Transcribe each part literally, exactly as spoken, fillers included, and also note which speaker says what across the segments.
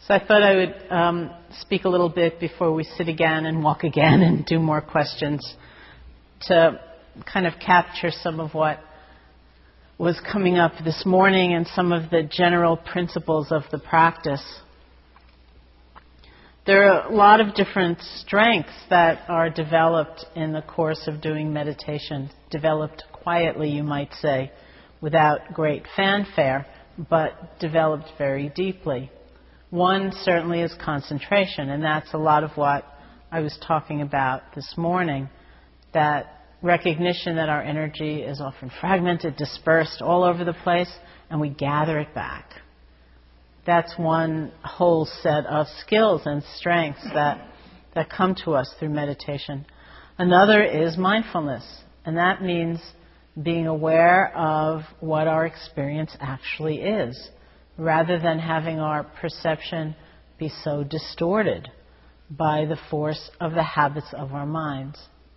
Speaker 1: So I thought I would um, speak a little bit before we sit again and walk again and do more questions to kind of capture some of what was coming up this morning and some of the general principles of the practice. There are a lot of different strengths that are developed in the course of doing meditation, developed quietly, you might say, without great fanfare, but developed very deeply. One certainly is concentration, and that's a lot of what I was talking about this morning, that recognition that our energy is often fragmented, dispersed all over the place, and we gather it back. That's one whole set of skills and strengths that, that come to us through meditation. Another is mindfulness, and that means being aware of what our experience actually is, rather than having our perception be so distorted by the force of the habits of our minds.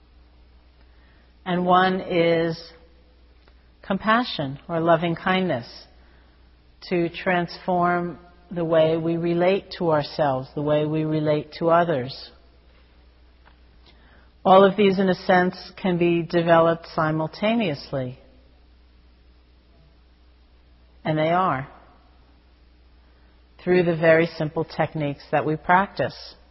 Speaker 1: And one is compassion or loving kindness, to transform the way we relate to ourselves, the way we relate to others. All of these, in a sense, can be developed simultaneously. And they are, through the very simple techniques that we practice.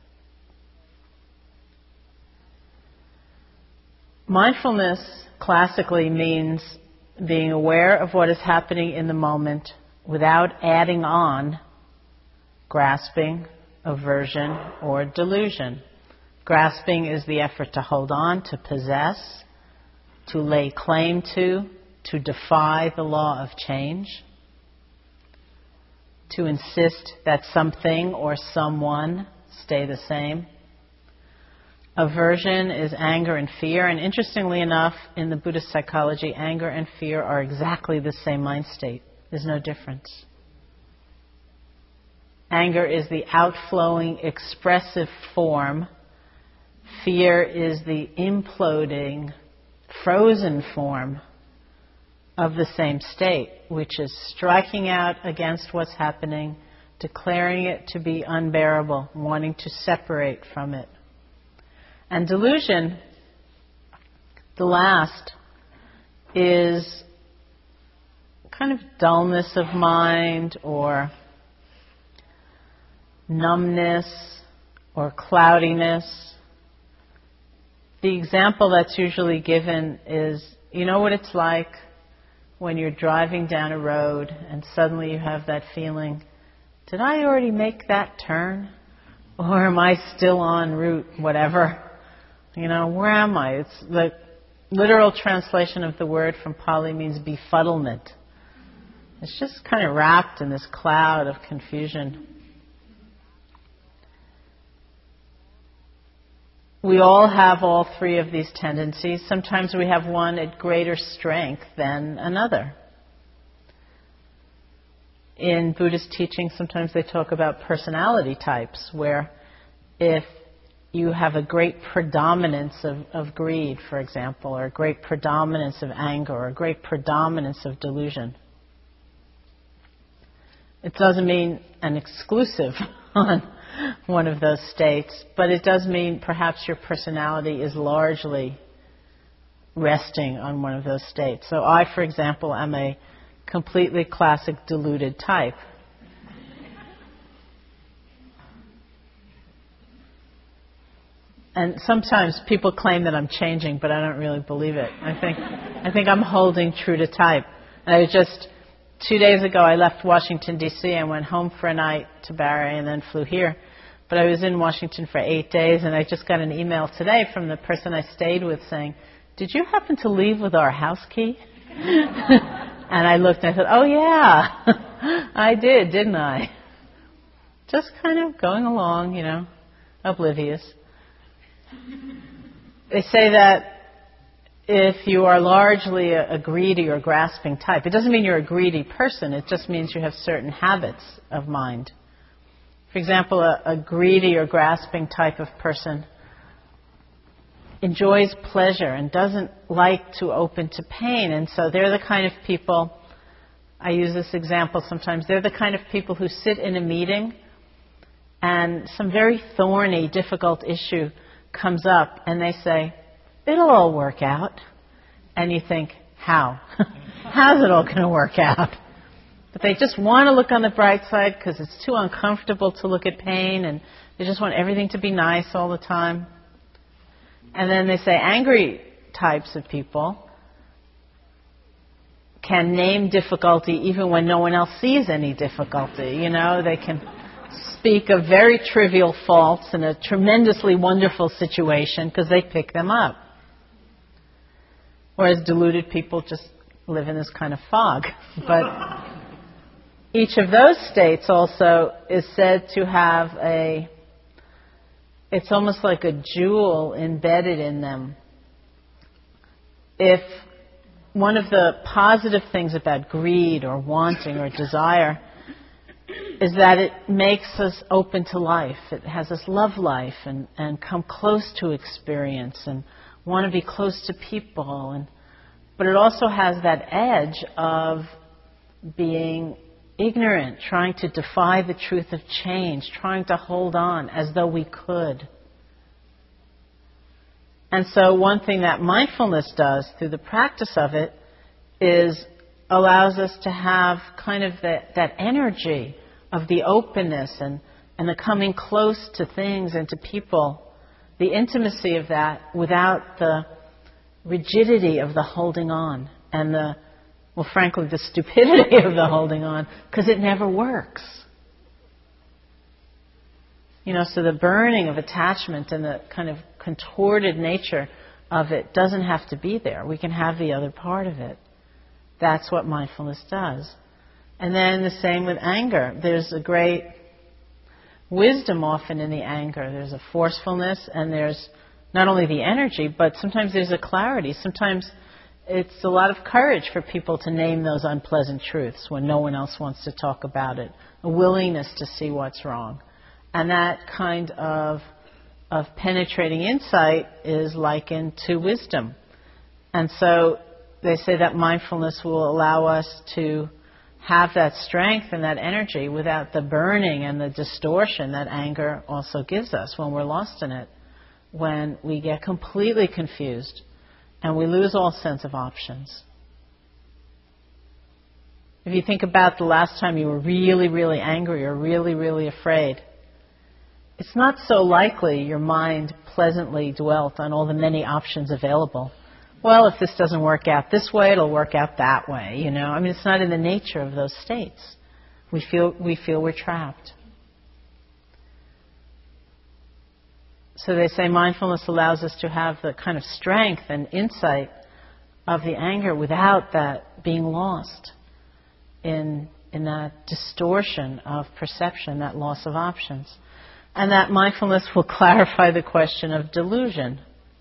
Speaker 1: Mindfulness classically means being aware of what is happening in the moment without adding on grasping, aversion, or delusion. Grasping is the effort to hold on, to possess, to lay claim to, to defy the law of change, to insist that something or someone stay the same. Aversion is anger and fear, and interestingly enough, in the Buddhist psychology, anger and fear are exactly the same mind state. There's no difference. Anger is the outflowing, expressive form. Fear is the imploding, frozen form of the same state, which is striking out against what's happening, declaring it to be unbearable, wanting to separate from it. And delusion, the last, is kind of dullness of mind or numbness or cloudiness. The example that's usually given is, you know what it's like when you're driving down a road and suddenly you have that feeling, did I already make that turn? Or am I still en route, whatever? You know, where am I? It's the literal translation of the word from Pali means befuddlement. It's just kind of wrapped in this cloud of confusion. We all have all three of these tendencies. Sometimes we have one at greater strength than another. In Buddhist teaching, sometimes they talk about personality types, where if you have a great predominance of, of greed, for example, or a great predominance of anger, or a great predominance of delusion, it doesn't mean an exclusive on one of those states, but it does mean perhaps your personality is largely resting on one of those states. So I, for example, am a completely classic deluded type. And sometimes people claim that I'm changing, but I don't really believe it. I think I think I'm holding true to type. And I was just Two days ago, I left Washington, D C and went home for a night to Barre and then flew here. But I was in Washington for eight days, and I just got an email today from the person I stayed with saying, did you happen to leave with our house key? And I looked and I thought, oh yeah, I did, didn't I? Just kind of going along, you know, oblivious. They say that if you are largely a, a greedy or grasping type, it doesn't mean you're a greedy person, it just means you have certain habits of mind. For example, a, a greedy or grasping type of person enjoys pleasure and doesn't like to open to pain, and so they're the kind of people, I use this example sometimes, they're the kind of people who sit in a meeting and some very thorny, difficult issue comes up, and they say, it'll all work out. And you think, how? How's it all going to work out? But they just want to look on the bright side because it's too uncomfortable to look at pain, and they just want everything to be nice all the time. And then they say angry types of people can name difficulty even when no one else sees any difficulty. You know, they can speak of very trivial faults in a tremendously wonderful situation because they pick them up. Whereas deluded people just live in this kind of fog. But each of those states also is said to have a, it's almost like a jewel embedded in them. If one of the positive things about greed or wanting or desire is that it makes us open to life. It has us love life and, and come close to experience and want to be close to people. And, but it also has that edge of being ignorant, trying to defy the truth of change, trying to hold on as though we could. And so one thing that mindfulness does through the practice of it is allows us to have kind of that, that energy of the openness and, and the coming close to things and to people, the intimacy of that without the rigidity of the holding on and the, well, frankly, the stupidity of the holding on, because it never works. You know, so the burning of attachment and the kind of contorted nature of it doesn't have to be there. We can have the other part of it. That's what mindfulness does. And then the same with anger. There's a great wisdom often in the anger. There's a forcefulness and there's not only the energy, but sometimes there's a clarity. Sometimes it's a lot of courage for people to name those unpleasant truths when no one else wants to talk about it. A willingness to see what's wrong. And that kind of, of penetrating insight is likened to wisdom. And so they say that mindfulness will allow us to have that strength and that energy without the burning and the distortion that anger also gives us when we're lost in it, when we get completely confused and we lose all sense of options. If you think about the last time you were really, really angry or really, really afraid, it's not so likely your mind pleasantly dwelt on all the many options available. Well, if this doesn't work out this way, it'll work out that way, you know. I mean, it's not in the nature of those states. We feel, we feel we're trapped. So they say mindfulness allows us to have the kind of strength and insight of the anger without that being lost in, in that distortion of perception, that loss of options. And that mindfulness will clarify the question of delusion.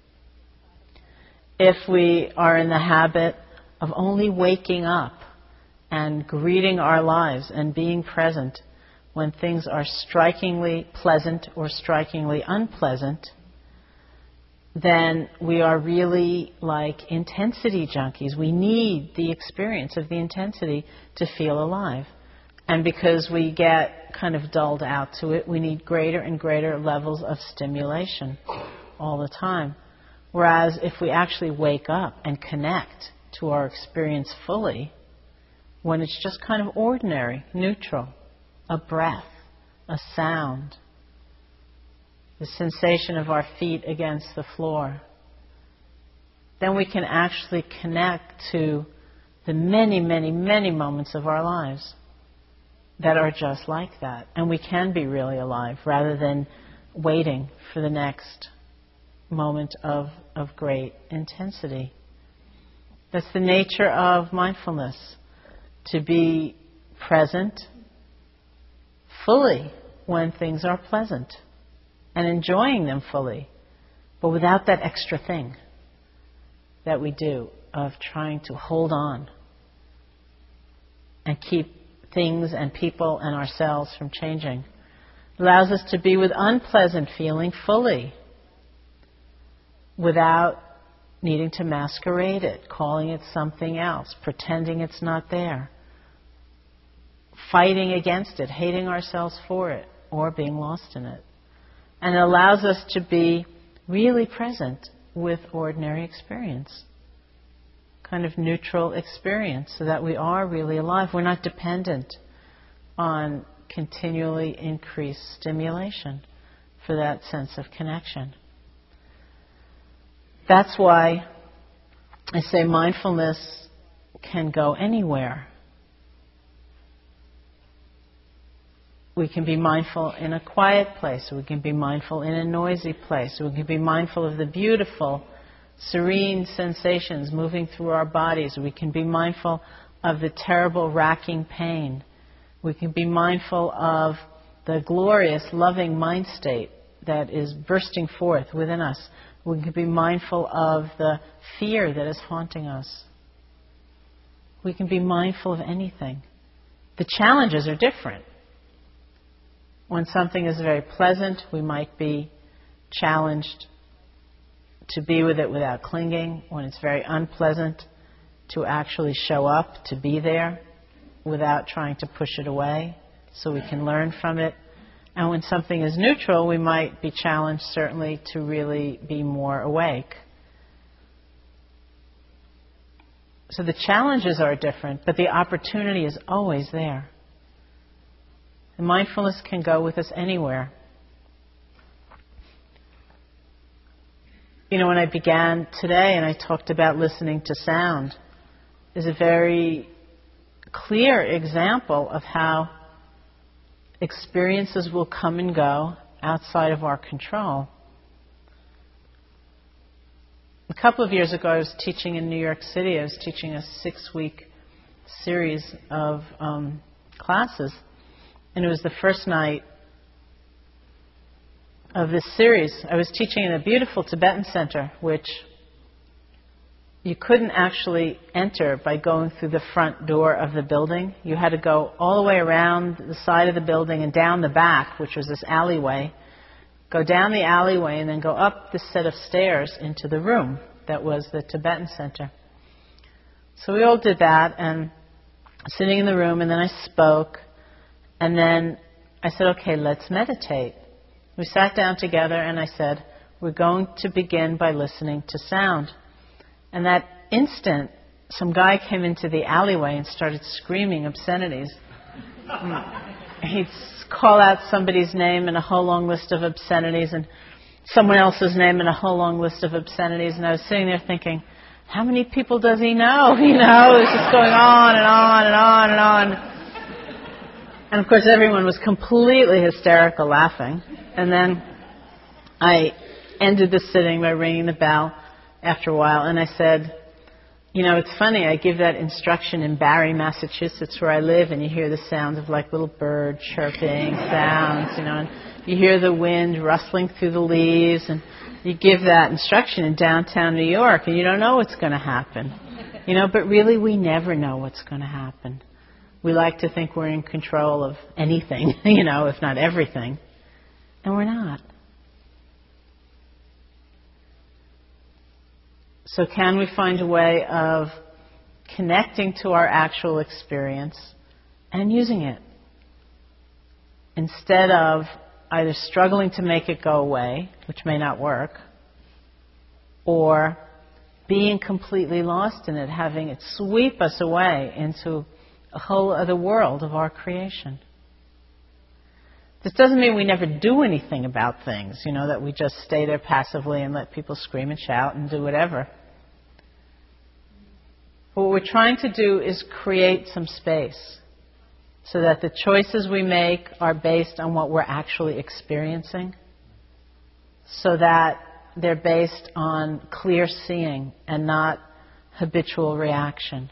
Speaker 1: If we are in the habit of only waking up and greeting our lives and being present when things are strikingly pleasant or strikingly unpleasant, then we are really like intensity junkies. We need the experience of the intensity to feel alive. And because we get kind of dulled out to it, we need greater and greater levels of stimulation all the time. Whereas if we actually wake up and connect to our experience fully, when it's just kind of ordinary, neutral, a breath, a sound, the sensation of our feet against the floor, then we can actually connect to the many, many, many moments of our lives that are just like that. And we can be really alive rather than waiting for the next moment of, of great intensity. That's the nature of mindfulness, to be present fully when things are pleasant and enjoying them fully, but without that extra thing that we do of trying to hold on and keep things and people and ourselves from changing. It allows us to be with unpleasant feeling fully without needing to masquerade it, calling it something else, pretending it's not there, fighting against it, hating ourselves for it, or being lost in it. And it allows us to be really present with ordinary experience. Kind of neutral experience, so that we are really alive. We're not dependent on continually increased stimulation for that sense of connection. That's why I say mindfulness can go anywhere. We can be mindful in a quiet place, or we can be mindful in a noisy place, or we can be mindful of the beautiful, serene sensations moving through our bodies. We can be mindful of the terrible, racking pain. We can be mindful of the glorious, loving mind state that is bursting forth within us. We can be mindful of the fear that is haunting us. We can be mindful of anything. The challenges are different. When something is very pleasant, we might be challenged to be with it without clinging. When it's very unpleasant, to actually show up, to be there without trying to push it away, so we can learn from it. And when something is neutral, we might be challenged certainly to really be more awake. So the challenges are different, but the opportunity is always there. The mindfulness can go with us anywhere. You know, when I began today and I talked about listening to sound, is a very clear example of how experiences will come and go outside of our control. A couple of years ago, I was teaching in New York City. I was teaching a six-week series of um, classes. And it was the first night of this series. I was teaching in a beautiful Tibetan center, which you couldn't actually enter by going through the front door of the building. You had to go all the way around the side of the building and down the back, which was this alleyway. Go down the alleyway and then go up this set of stairs into the room that was the Tibetan center. So we all did that, and sitting in the room, and then I spoke. And then I said, okay, let's meditate. We sat down together and I said, we're going to begin by listening to sound. And that instant, some guy came into the alleyway and started screaming obscenities. He'd call out somebody's name and a whole long list of obscenities, and someone else's name and a whole long list of obscenities. And I was sitting there thinking, how many people does he know? You know, it was just going on and on and on and on. And of course, everyone was completely hysterical, laughing. And then I ended the sitting by ringing the bell after a while, and I said, you know, it's funny, I give that instruction in Barre, Massachusetts, where I live, and you hear the sounds of like little bird chirping sounds, you know, and you hear the wind rustling through the leaves, and you give that instruction in downtown New York, and you don't know what's going to happen. You know, but really we never know what's going to happen. We like to think we're in control of anything, you know, if not everything. And we're not. So can we find a way of connecting to our actual experience and using it? Instead of either struggling to make it go away, which may not work, or being completely lost in it, having it sweep us away into a whole other world of our creation. This doesn't mean we never do anything about things, you know, that we just stay there passively and let people scream and shout and do whatever. What we're trying to do is create some space so that the choices we make are based on what we're actually experiencing, so that they're based on clear seeing and not habitual reaction.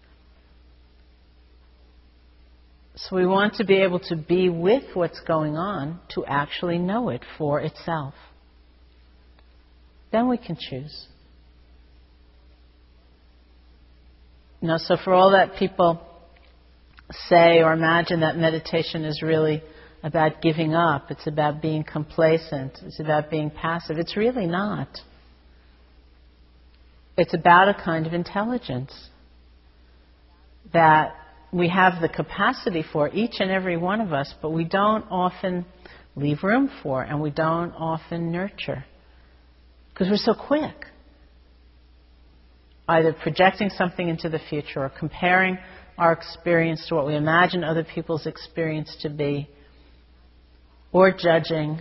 Speaker 1: So we want to be able to be with what's going on, to actually know it for itself. Then we can choose. You know, so for all that people say or imagine that meditation is really about giving up, it's about being complacent, it's about being passive, it's really not. It's about a kind of intelligence that we have the capacity for, each and every one of us, but we don't often leave room for, and we don't often nurture. Because we're so quick. Either projecting something into the future or comparing our experience to what we imagine other people's experience to be, or judging.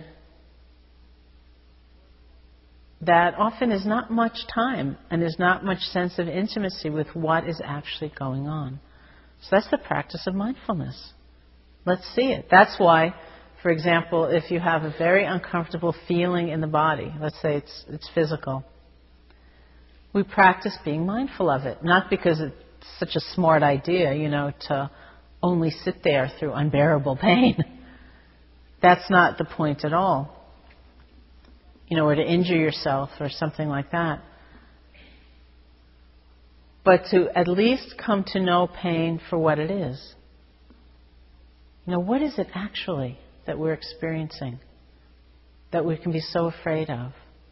Speaker 1: That often is not much time and there's not much sense of intimacy with what is actually going on. So that's the practice of mindfulness. Let's see it. That's why, for example, if you have a very uncomfortable feeling in the body, let's say it's it's physical, we practice being mindful of it. Not because it's such a smart idea, you know, to only sit there through unbearable pain. That's not the point at all. You know, or to injure yourself or something like that. But to at least come to know pain for what it is. You know, what is it actually that we're experiencing that we can be so afraid of?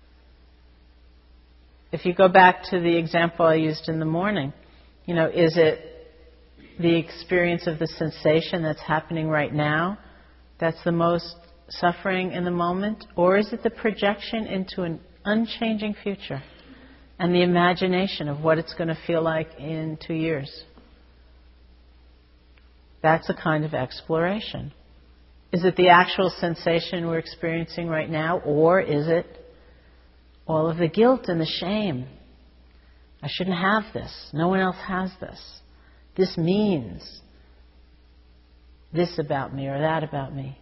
Speaker 1: If you go back to the example I used in the morning, you know, is it the experience of the sensation that's happening right now that's the most suffering in the moment? Or is it the projection into an unchanging future and the imagination of what it's going to feel like in two years? That's a kind of exploration. Is it the actual sensation we're experiencing right now, or is it all of the guilt and the shame? I shouldn't have this. No one else has this. This means this about me or that about me.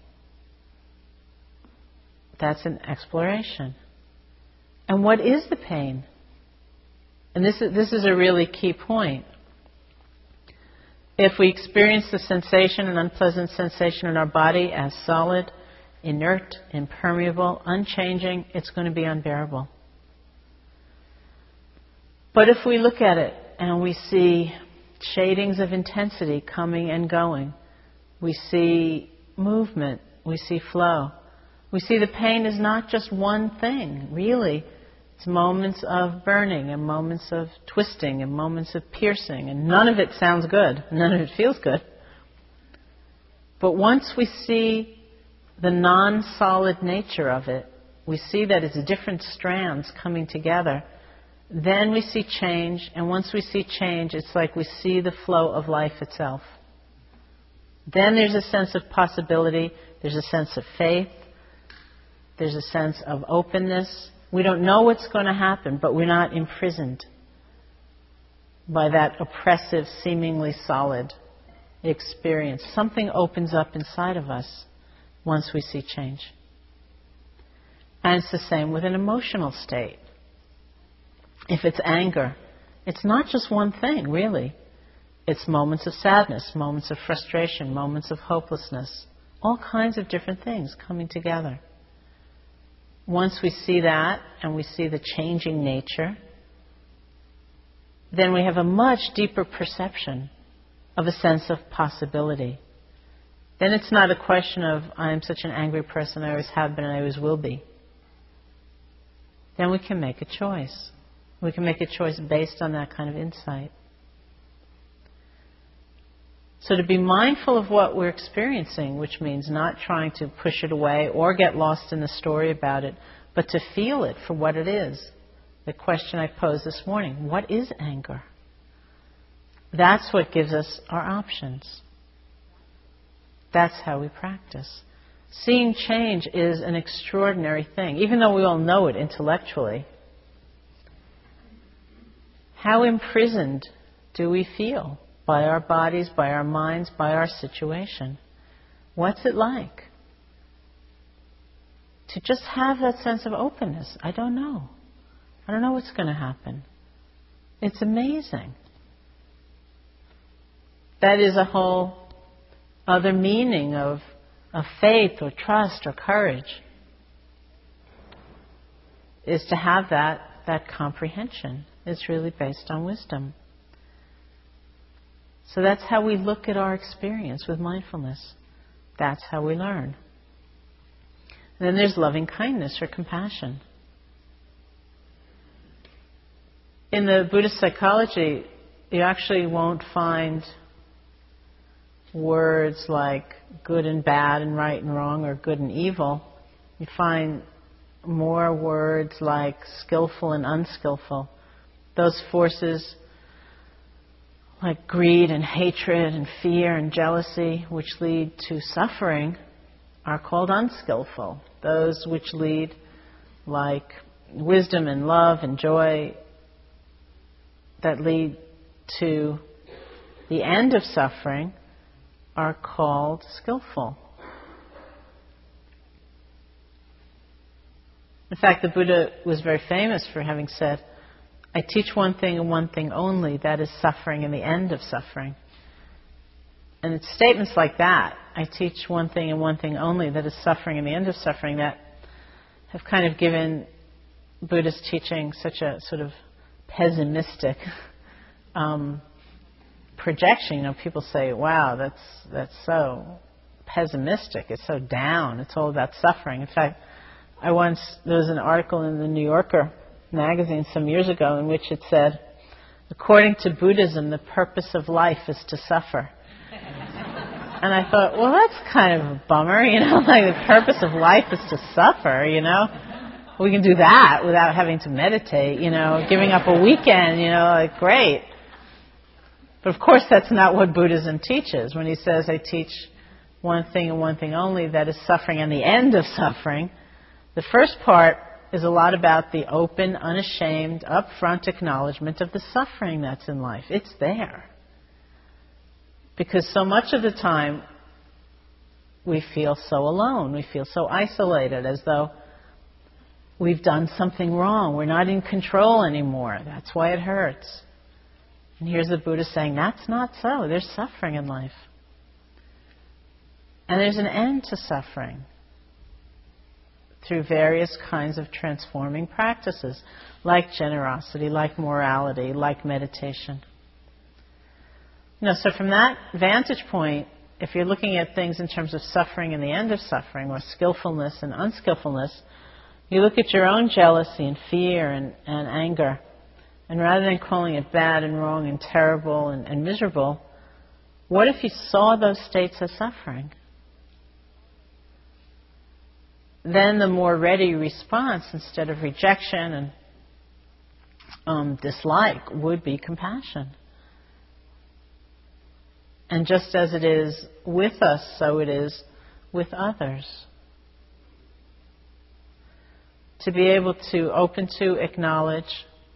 Speaker 1: That's an exploration. And what is the pain? And this is, this is a really key point. If we experience the sensation, an unpleasant sensation in our body as solid, inert, impermeable, unchanging, it's going to be unbearable. But if we look at it and we see shadings of intensity coming and going, we see movement, we see flow, we see the pain is not just one thing, really. It's moments of burning and moments of twisting and moments of piercing, and none of it sounds good, none of it feels good. But once we see the non-solid nature of it, we see that it's different strands coming together, then we see change, and once we see change, it's like we see the flow of life itself. Then there's a sense of possibility, there's a sense of faith, there's a sense of openness. We don't know what's going to happen, but we're not imprisoned by that oppressive, seemingly solid experience. Something opens up inside of us once we see change. And it's the same with an emotional state. If it's anger, it's not just one thing, really. It's moments of sadness, moments of frustration, moments of hopelessness, all kinds of different things coming together. Once we see that and we see the changing nature, then we have a much deeper perception of a sense of possibility. Then it's not a question of, I'm such an angry person, I always have been and I always will be. Then we can make a choice. We can make a choice based on that kind of insight. So to be mindful of what we're experiencing, which means not trying to push it away or get lost in the story about it, but to feel it for what it is. The question I posed this morning, what is anger? That's what gives us our options. That's how we practice. Seeing change is an extraordinary thing, even though we all know it intellectually. How imprisoned do we feel? By our bodies, by our minds, by our situation. What's it like to just have that sense of openness? I don't know. I don't know what's going to happen. It's amazing. That is a whole other meaning of, of faith or trust or courage, is to have that, that comprehension. It's really based on wisdom. So that's how we look at our experience with mindfulness. That's how we learn. And then there's loving kindness or compassion. In the Buddhist psychology, you actually won't find words like good and bad and right and wrong or good and evil, you find more words like skillful and unskillful. Those forces like greed and hatred and fear and jealousy, which lead to suffering, are called unskillful. Those which lead like wisdom and love and joy, that lead to the end of suffering, are called skillful. In fact, the Buddha was very famous for having said, I teach one thing and one thing only, that is suffering and the end of suffering. And it's statements like that, I teach one thing and one thing only, that is suffering and the end of suffering, that have kind of given Buddhist teaching such a sort of pessimistic um, projection. You know, people say, wow, that's that's so pessimistic, it's so down, it's all about suffering. In fact, I once, there was an article in the New Yorker magazine some years ago in which it said, according to Buddhism, the purpose of life is to suffer. And I thought, well, that's kind of a bummer, you know, like the purpose of life is to suffer, you know. We can do that without having to meditate, you know, giving up a weekend, you know, like great. But of course that's not what Buddhism teaches. When he says, I teach one thing and one thing only, that is suffering and the end of suffering, the first part is a lot about the open, unashamed, upfront acknowledgement of the suffering that's in life. It's there. Because so much of the time we feel so alone, we feel so isolated, as though we've done something wrong, we're not in control anymore, that's why it hurts. And here's the Buddha saying, that's not so, there's suffering in life. And there's an end to suffering through various kinds of transforming practices, like generosity, like morality, like meditation. You know, so from that vantage point, if you're looking at things in terms of suffering and the end of suffering, or skillfulness and unskillfulness, you look at your own jealousy and fear and, and anger, and rather than calling it bad and wrong and terrible and, and miserable, what if you saw those states as suffering? Then the more ready response, instead of rejection and um, dislike, would be compassion. And just as it is with us, so it is with others. To be able to open to, acknowledge,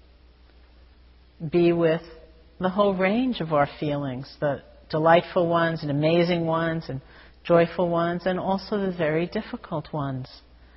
Speaker 1: be with the whole range of our feelings, the delightful ones and amazing ones and joyful ones, and also the very difficult ones,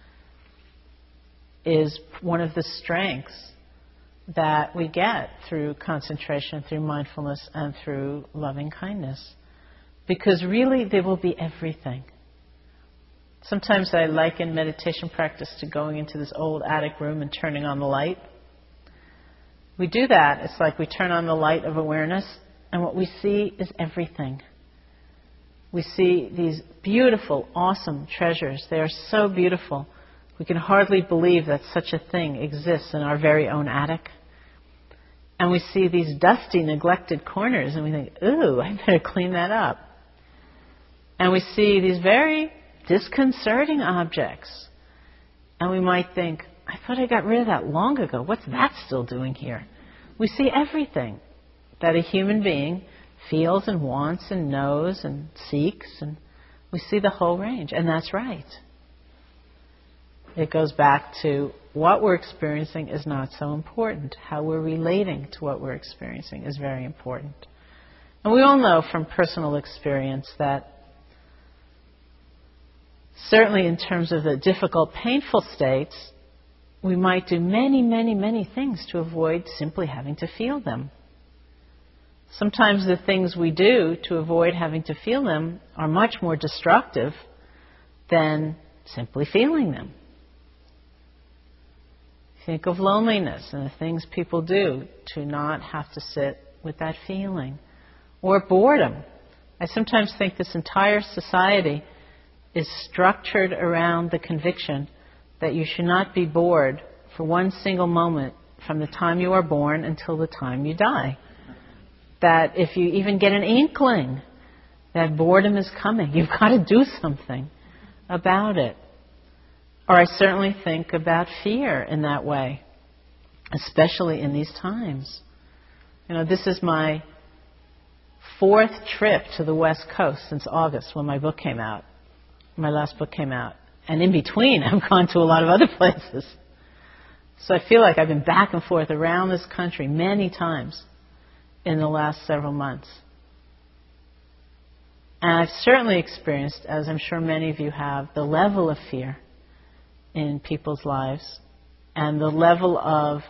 Speaker 1: is one of the strengths that we get through concentration, through mindfulness, and through loving kindness. Because really, there will be everything. Sometimes I liken meditation practice to going into this old attic room and turning on the light. We do that. It's like we turn on the light of awareness, and what we see is everything. We see these beautiful, awesome treasures. They are so beautiful. We can hardly believe that such a thing exists in our very own attic. And we see these dusty, neglected corners, and we think, ooh, I better clean that up. And we see these very disconcerting objects. And we might think, I thought I got rid of that long ago. What's that still doing here? We see everything that a human being feels and wants and knows and seeks, and we see the whole range. And that's right. It goes back to what we're experiencing is not so important. How we're relating to what we're experiencing is very important. And we all know from personal experience that certainly in terms of the difficult, painful states, we might do many, many, many things to avoid simply having to feel them. Sometimes the things we do to avoid having to feel them are much more destructive than simply feeling them. Think of loneliness and the things people do to not have to sit with that feeling. Or boredom. I sometimes think this entire society is structured around the conviction that you should not be bored for one single moment from the time you are born until the time you die. That if you even get an inkling that boredom is coming. You've got to do something about it. Or I certainly think about fear in that way, especially in these times. You know, this is my fourth trip to the West Coast since August when my book came out. My last book came out. And in between, I've gone to a lot of other places. So I feel like I've been back and forth around this country many times in the last several months. And I've certainly experienced, as I'm sure many of you have, the level of fear in people's lives and the level of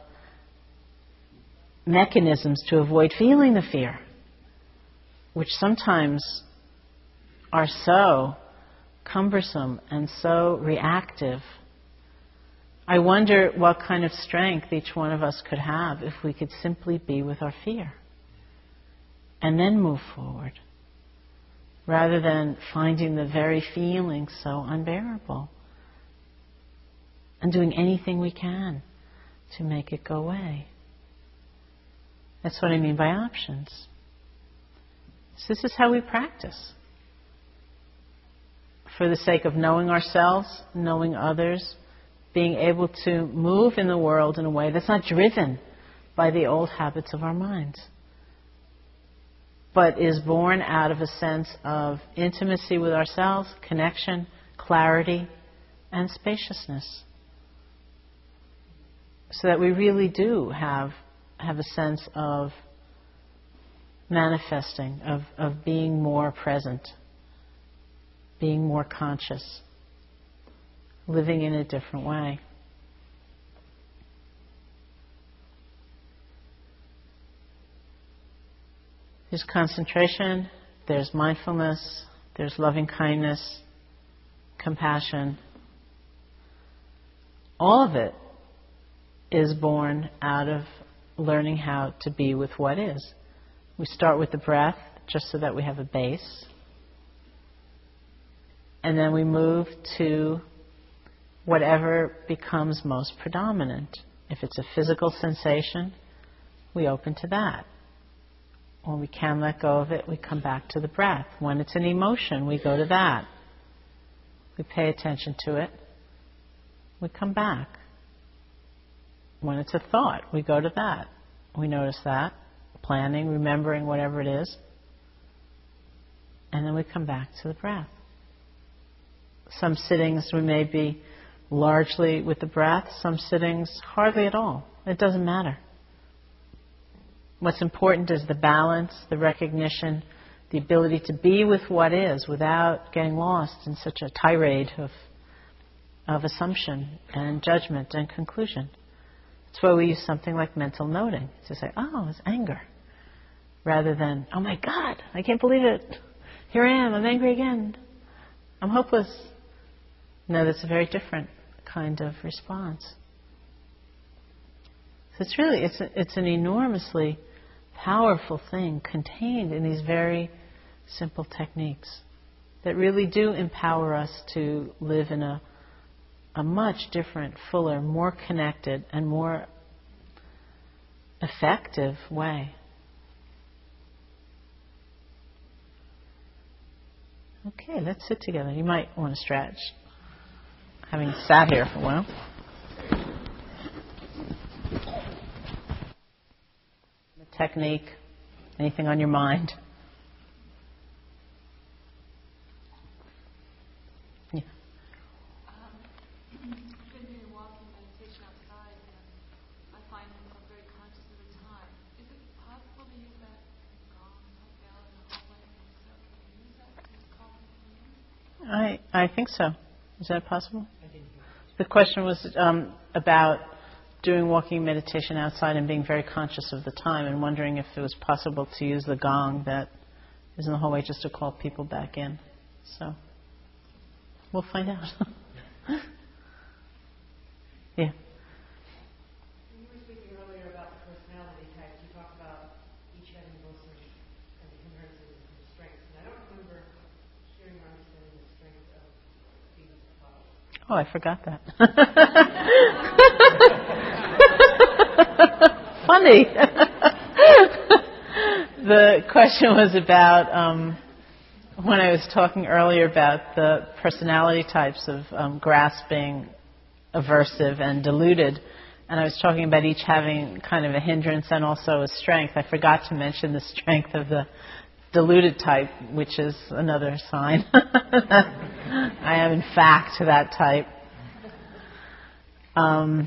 Speaker 1: mechanisms to avoid feeling the fear, which sometimes are so cumbersome and so reactive. I wonder what kind of strength each one of us could have if we could simply be with our fear and then move forward, rather than finding the very feeling so unbearable and doing anything we can to make it go away. That's what I mean by options. So this is how we practice. For the sake of knowing ourselves, knowing others, being able to move in the world in a way that's not driven by the old habits of our minds, but is born out of a sense of intimacy with ourselves, connection, clarity, and spaciousness. So that we really do have, have a sense of manifesting, of, of being more present, being more conscious, living in a different way. There's concentration, there's mindfulness, there's loving kindness, compassion. All of it is born out of learning how to be with what is. We start with the breath, just so that we have a base. And then we move to whatever becomes most predominant. If it's a physical sensation, we open to that. When we can let go of it, we come back to the breath. When it's an emotion, we go to that. We pay attention to it. We come back. When it's a thought, we go to that. We notice that. Planning, remembering, whatever it is. And then we come back to the breath. Some sittings we may be largely with the breath, some sittings hardly at all. It doesn't matter. What's important is the balance, the recognition, the ability to be with what is without getting lost in such a tirade of, of assumption and judgment and conclusion. That's why we use something like mental noting, to say, oh, it's anger, rather than, oh my God, I can't believe it. Here I am, I'm angry again. I'm hopeless. No, that's a very different kind of response. So it's really, it's, a, it's an enormously powerful thing contained in these very simple techniques that really do empower us to live in a, a much different, fuller, more connected, and more effective way. Okay, let's sit together. You might want to stretch, having sat here for a while. The technique, anything on your mind? Yeah.
Speaker 2: Um, I've been doing walking meditation outside, and I find myself very conscious of the time. Is it possible to use that gong bell in the hallway? So can you use that to call people in?
Speaker 1: I I think so. Is that possible? The question was um, about doing walking meditation outside and being very conscious of the time, and wondering if it was possible to use the gong that is in the hallway just to call people back in. So we'll find out. Yeah.
Speaker 3: When you were speaking earlier about the personality types, you talked about each having both some kind of inherences and some strengths. And I don't remember hearing or understanding the strength of being a father.
Speaker 1: Oh, I forgot that. Funny. The question was about um, when I was talking earlier about the personality types of um, grasping, aversive, and deluded, and I was talking about each having kind of a hindrance and also a strength, I forgot to mention the strength of the deluded type, which is another sign. I am, in fact, that type. Um,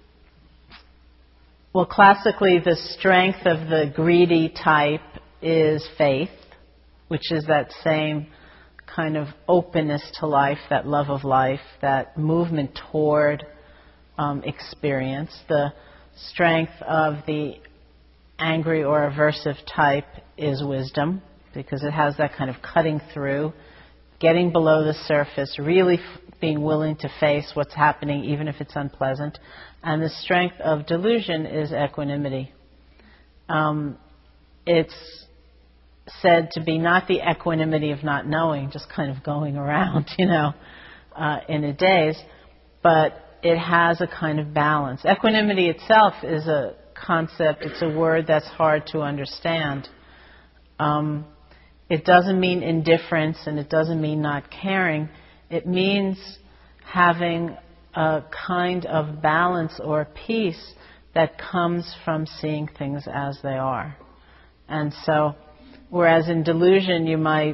Speaker 1: well, classically, the strength of the greedy type is faith, which is that same kind of openness to life, that love of life, that movement toward um, experience. The strength of the angry or aversive type is wisdom, because it has that kind of cutting through, getting below the surface, really f- being willing to face what's happening, even if it's unpleasant. And the strength of delusion is equanimity. Um, it's said to be not the equanimity of not knowing, just kind of going around, you know, uh, in a daze, but it has a kind of balance. Equanimity itself is a concept, it's a word that's hard to understand. Um, it doesn't mean indifference and it doesn't mean not caring. It means having a kind of balance or peace that comes from seeing things as they are. And so, whereas in delusion you might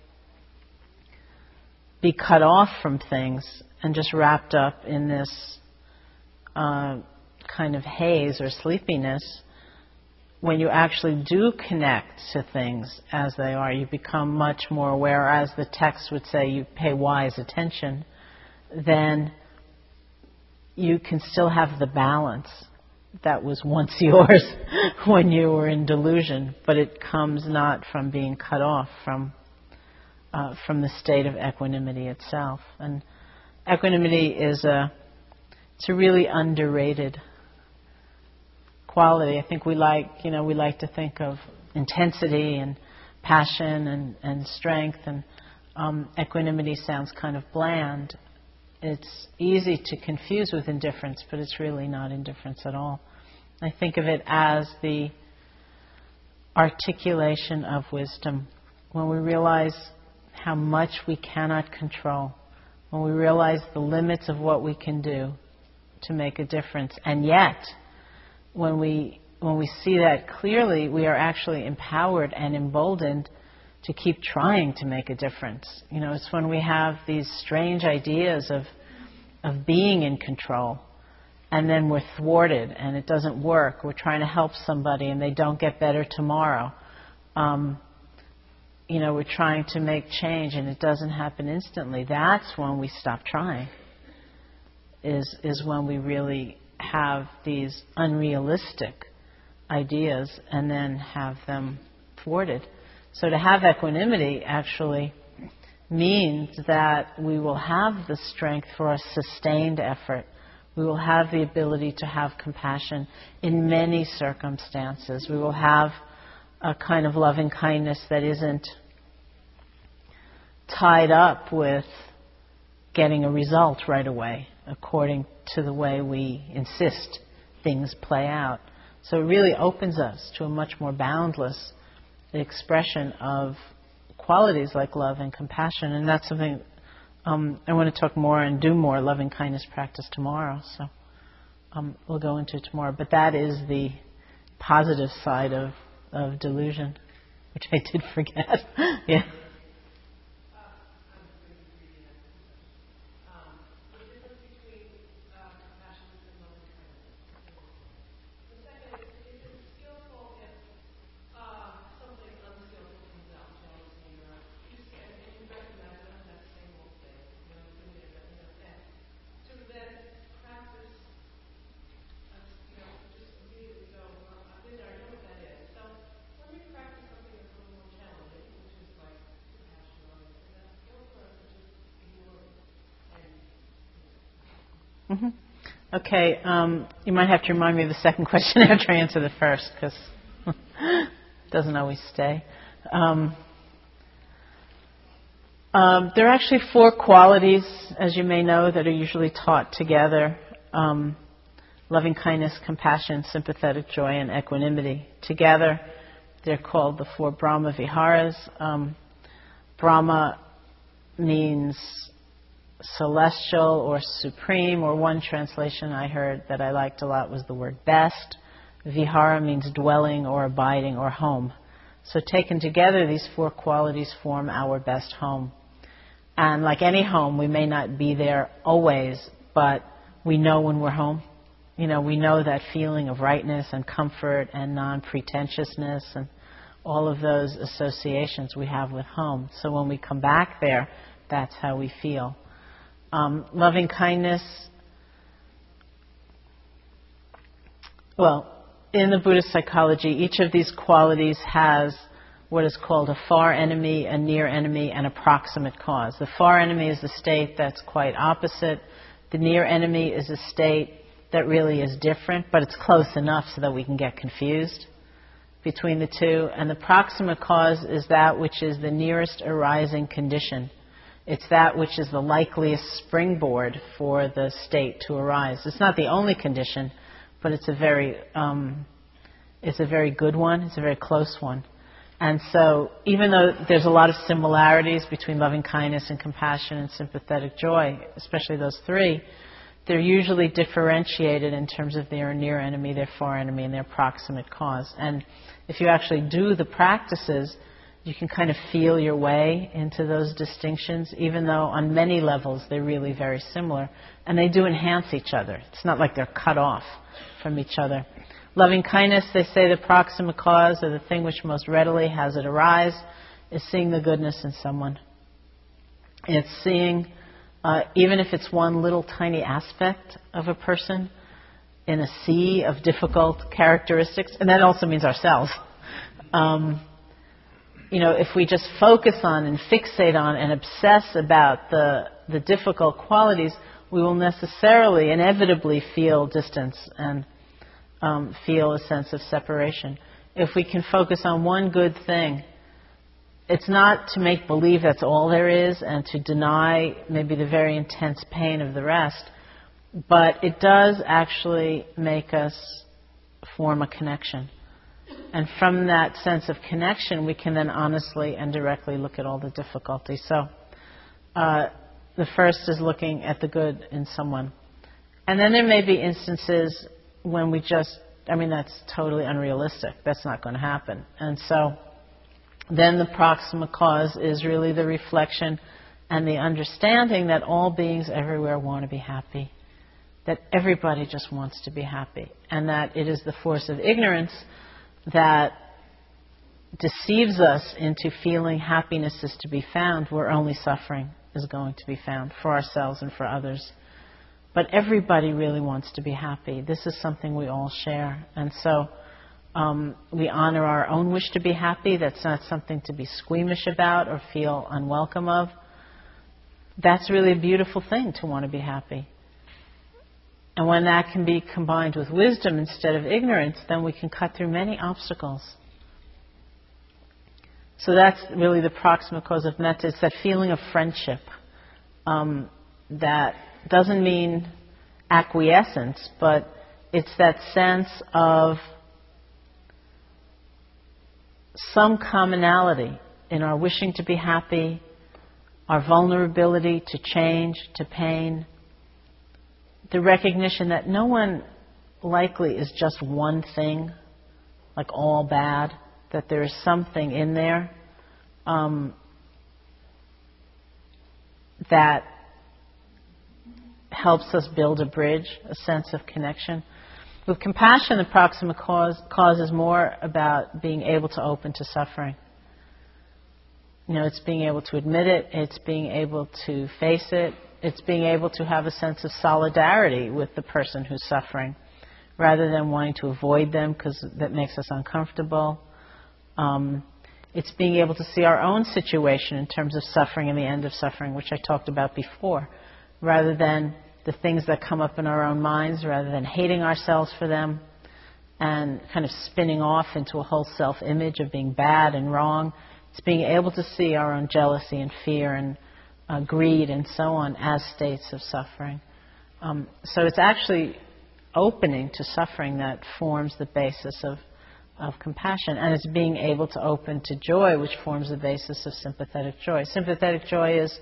Speaker 1: be cut off from things and just wrapped up in this uh, kind of haze or sleepiness, when you actually do connect to things as they are, you become much more aware. As the text would say, you pay wise attention, then you can still have the balance that was once yours when you were in delusion, but it comes not from being cut off from uh, from the state of equanimity itself. And equanimity is a it's a really underrated quality. I think we like you know we like to think of intensity and passion and, and strength, and um, equanimity sounds kind of bland. It's easy to confuse with indifference, but it's really not indifference at all. I think of it as the articulation of wisdom. When we realize how much we cannot control, when we realize the limits of what we can do to make a difference, and yet, when we when we see that clearly, we are actually empowered and emboldened to keep trying to make a difference. You know, it's when we have these strange ideas of of being in control, and then we're thwarted and it doesn't work. We're trying to help somebody and they don't get better tomorrow. Um, you know, we're trying to make change and it doesn't happen instantly. That's when we stop trying. Is is when we really have these unrealistic ideas and then have them thwarted. So to have equanimity actually means that we will have the strength for a sustained effort. We will have the ability to have compassion in many circumstances. We will have a kind of loving kindness that isn't tied up with getting a result right away, according to the way we insist things play out. So it really opens us to a much more boundless expression of qualities like love and compassion, and that's something um, I want to talk more and do more loving kindness practice tomorrow. So um, we'll go into it tomorrow. But that is the positive side of, of delusion, which I did forget. Yeah. Mm-hmm. Okay, um, you might have to remind me of the second question after I answer the first, because it doesn't always stay. Um, um, there are actually four qualities, as you may know, that are usually taught together. Um, loving kindness, compassion, sympathetic joy, and equanimity. Together, they're called the four Brahma Viharas. Um, Brahma means celestial or supreme, or one translation I heard that I liked a lot was the word best. Vihara means dwelling or abiding or home. So taken together, these four qualities form our best home. And like any home, we may not be there always, but we know when we're home. You know, we know that feeling of rightness and comfort and non-pretentiousness and all of those associations we have with home. So when we come back there, that's how we feel. Um, loving kindness, well, in the Buddhist psychology, each of these qualities has what is called a far enemy, a near enemy, and a proximate cause. The far enemy is a state that's quite opposite. The near enemy is a state that really is different, but it's close enough so that we can get confused between the two. And the proximate cause is that which is the nearest arising condition. It's that which is the likeliest springboard for the state to arise. It's not the only condition, but it's a very, um, it's a very good one. It's a very close one. And so, even though there's a lot of similarities between loving kindness and compassion and sympathetic joy, especially those three, they're usually differentiated in terms of their near enemy, their far enemy, and their proximate cause. And if you actually do the practices, you can kind of feel your way into those distinctions, even though on many levels they're really very similar. And they do enhance each other. It's not like they're cut off from each other. Loving kindness, they say the proximate cause, or the thing which most readily has it arise, is seeing the goodness in someone. It's seeing, uh, even if it's one little tiny aspect of a person, in a sea of difficult characteristics, and that also means ourselves. Um, you know, if we just focus on and fixate on and obsess about the, the difficult qualities, we will necessarily, inevitably feel distance and um, feel a sense of separation. If we can focus on one good thing, it's not to make believe that's all there is and to deny maybe the very intense pain of the rest, but it does actually make us form a connection. And from that sense of connection, we can then honestly and directly look at all the difficulties. So uh, the first is looking at the good in someone. And then there may be instances when we just, I mean, that's totally unrealistic. That's not going to happen. And so then the proximate cause is really the reflection and the understanding that all beings everywhere want to be happy. That everybody just wants to be happy. And that it is the force of ignorance that deceives us into feeling happiness is to be found where only suffering is going to be found for ourselves and for others. But everybody really wants to be happy. This is something we all share. And so um, we honor our own wish to be happy. That's not something to be squeamish about or feel unwelcome of. That's really a beautiful thing, to want to be happy. And when that can be combined with wisdom instead of ignorance, then we can cut through many obstacles. So that's really the proximate cause of metta. It's that feeling of friendship. Um, that doesn't mean acquiescence, but it's that sense of some commonality in our wishing to be happy, our vulnerability to change, to pain, the recognition that no one likely is just one thing, like all bad, that there is something in there um, that helps us build a bridge, a sense of connection. With compassion, the proximate cause, cause is more about being able to open to suffering. You know, it's being able to admit it, it's being able to face it, it's being able to have a sense of solidarity with the person who's suffering, rather than wanting to avoid them because that makes us uncomfortable. Um, it's being able to see our own situation in terms of suffering and the end of suffering, which I talked about before, rather than the things that come up in our own minds, rather than hating ourselves for them and kind of spinning off into a whole self-image of being bad and wrong. It's being able to see our own jealousy and fear and uh, greed and so on as states of suffering. Um, so it's actually opening to suffering that forms the basis of, of compassion. And it's being able to open to joy, which forms the basis of sympathetic joy. Sympathetic joy is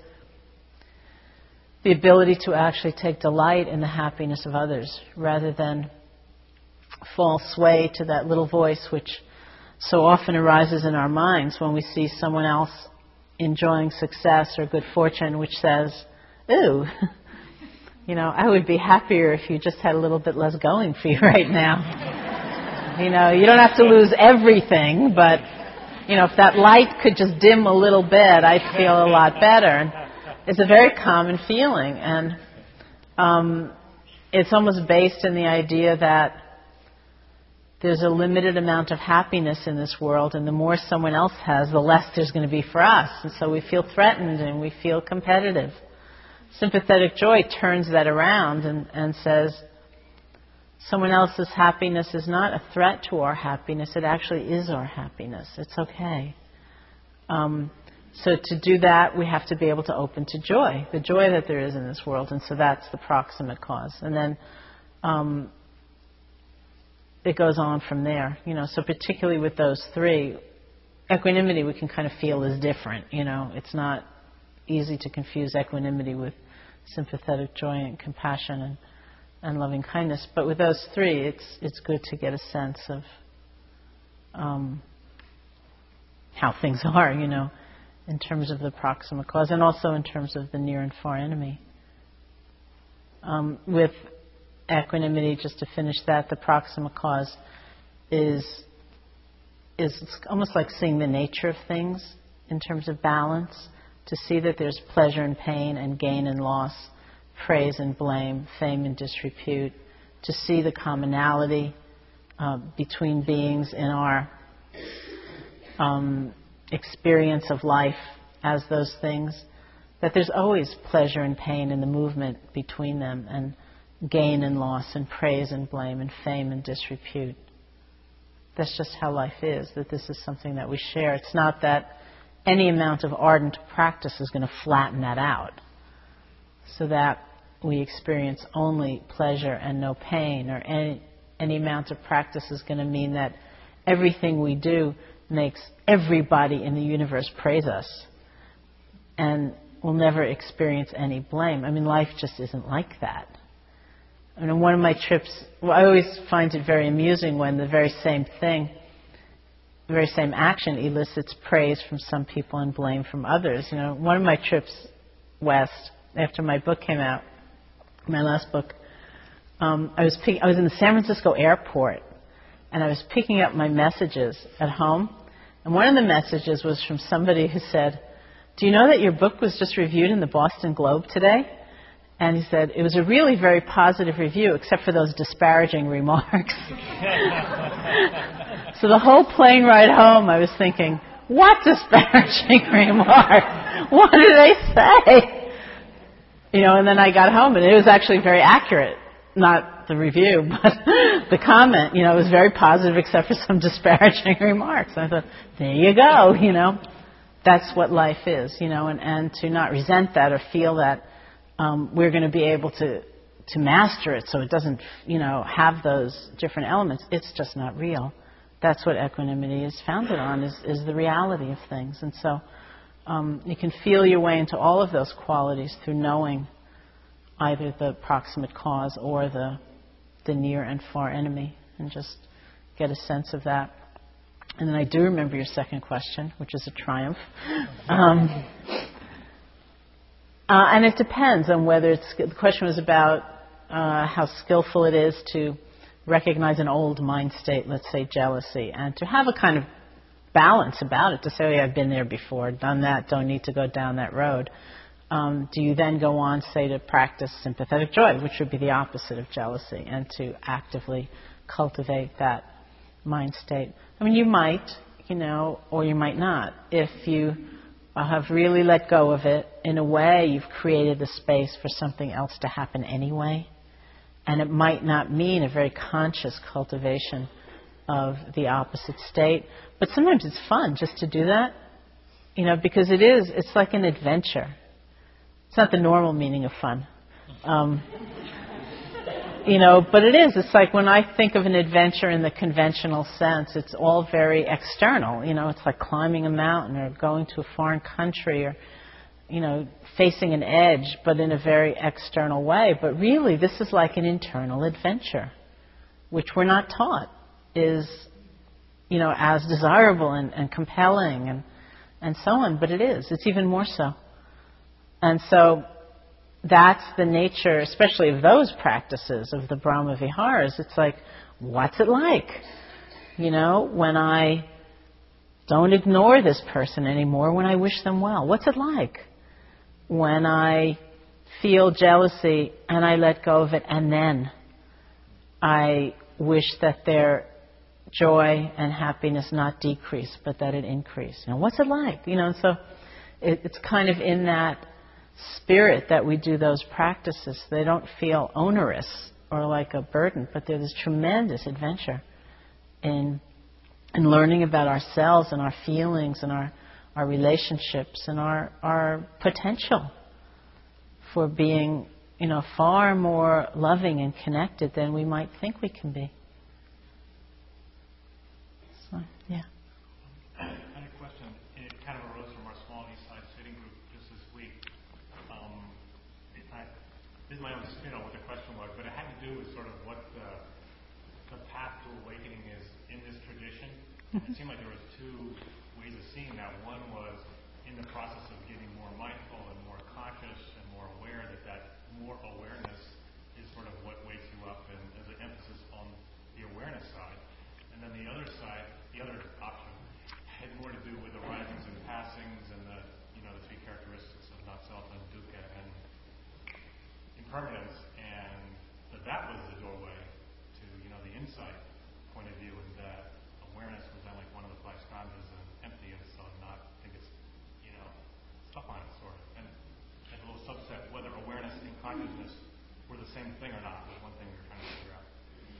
Speaker 1: the ability to actually take delight in the happiness of others rather than fall sway to that little voice which so often arises in our minds when we see someone else enjoying success or good fortune, which says, ooh, you know, I would be happier if you just had a little bit less going for you right now. You know, you don't have to lose everything, but, you know, if that light could just dim a little bit, I'd feel a lot better. And it's a very common feeling, and um, it's almost based in the idea that there's a limited amount of happiness in this world, and the more someone else has, the less there's going to be for us. And so we feel threatened and we feel competitive. Sympathetic joy turns that around and, and says, someone else's happiness is not a threat to our happiness. It actually is our happiness. It's okay. Um, so to do that, we have to be able to open to joy, the joy that there is in this world. And so that's the proximate cause. And then um, it goes on from there. You know, so particularly with those three, equanimity we can kind of feel is different. You know, it's not easy to confuse equanimity with sympathetic joy and compassion and, and loving kindness. But with those three, it's it's good to get a sense of um, how things are, you know, in terms of the proximate cause and also in terms of the near and far enemy. Um, with equanimity, just to finish that, the proximate cause is is almost like seeing the nature of things in terms of balance, to see that there's pleasure and pain and gain and loss, praise and blame, fame and disrepute, to see the commonality uh, between beings in our um, experience of life as those things, that there's always pleasure and pain in the movement between them, and gain and loss, and praise and blame, and fame and disrepute. That's just how life is, that this is something that we share. It's not that any amount of ardent practice is going to flatten that out, so that we experience only pleasure and no pain, or any, any amount of practice is going to mean that everything we do makes everybody in the universe praise us, and we'll never experience any blame. I mean, life just isn't like that. I mean, on one of my trips, well, I always find it very amusing when the very same thing, the very same action elicits praise from some people and blame from others. You know, one of my trips west, after my book came out, my last book, um, I was pick, I was in the San Francisco airport, and I was picking up my messages at home, and one of the messages was from somebody who said, "Do you know that your book was just reviewed in the Boston Globe today?" And he said, it was a really very positive review, except for those disparaging remarks. So the whole plane ride home, I was thinking, what disparaging remark? What did they say? You know, and then I got home, and it was actually very accurate. Not the review, but the comment. You know, it was very positive, except for some disparaging remarks. And I thought, there you go, you know. That's what life is, you know, and, and to not resent that or feel that Um, we're going to be able to, to master it so it doesn't, you know, have those different elements. It's just not real. That's what equanimity is founded on, is, is the reality of things. And so um, you can feel your way into all of those qualities through knowing either the proximate cause or the, the near and far enemy, and just get a sense of that. And then I do remember your second question, which is a triumph. Um, Uh, and it depends on whether it's, the question was about uh, how skillful it is to recognize an old mind state, let's say jealousy, and to have a kind of balance about it, to say, oh yeah, I've been there before, done that, don't need to go down that road. Um, do you then go on, say, to practice sympathetic joy, which would be the opposite of jealousy, and to actively cultivate that mind state? I mean, you might, you know, or you might not. If you I have really let go of it, in a way you've created the space for something else to happen anyway. And it might not mean a very conscious cultivation of the opposite state. But sometimes it's fun just to do that, you know, because it is, it's like an adventure. It's not the normal meaning of fun. Um, you know, but it is. It's like when I think of an adventure in the conventional sense, it's all very external. You know, it's like climbing a mountain or going to a foreign country or, you know, facing an edge, but in a very external way. But really, this is like an internal adventure, which we're not taught is, you know, as desirable and, and compelling and, and so on. But it is. It's even more so. And so that's the nature, especially of those practices of the Brahma Viharas. It's like, what's it like? You know, when I don't ignore this person anymore, when I wish them well. What's it like? When I feel jealousy and I let go of it, and then I wish that their joy and happiness not decrease, but that it increase. You know, what's it like? You know, and so it, it's kind of in that spirit that we do those practices. They don't feel onerous or like a burden, but there's this tremendous adventure in in learning about ourselves and our feelings and our, our relationships and our our potential for being, you know, far more loving and connected than we might think we can be. So, yeah.
Speaker 4: I had a question. It kind of arose from our small East Side sitting group just this week. Um, it, I, this is my own spin on what the question was, but it had to do with sort of what the, the path to awakening is in this tradition. Mm-hmm. It seemed like there was two ways of seeing that. One was in the process of getting more mindful and more conscious and more aware that that more awareness is sort of what wakes you up, and there's an emphasis on the awareness side. And then the other side, the other option, had more to do with the risings and passings and the, you know, the three characteristics of not self and dukkha and impermanence, and that that was the doorway to, you know, the insight point of view, and that awareness was then like one of the five skandhas and empty, and so not think it's, you know, stuff on it sort of. And as a little subset, whether awareness and consciousness were the same thing or not was one thing we were trying to figure out.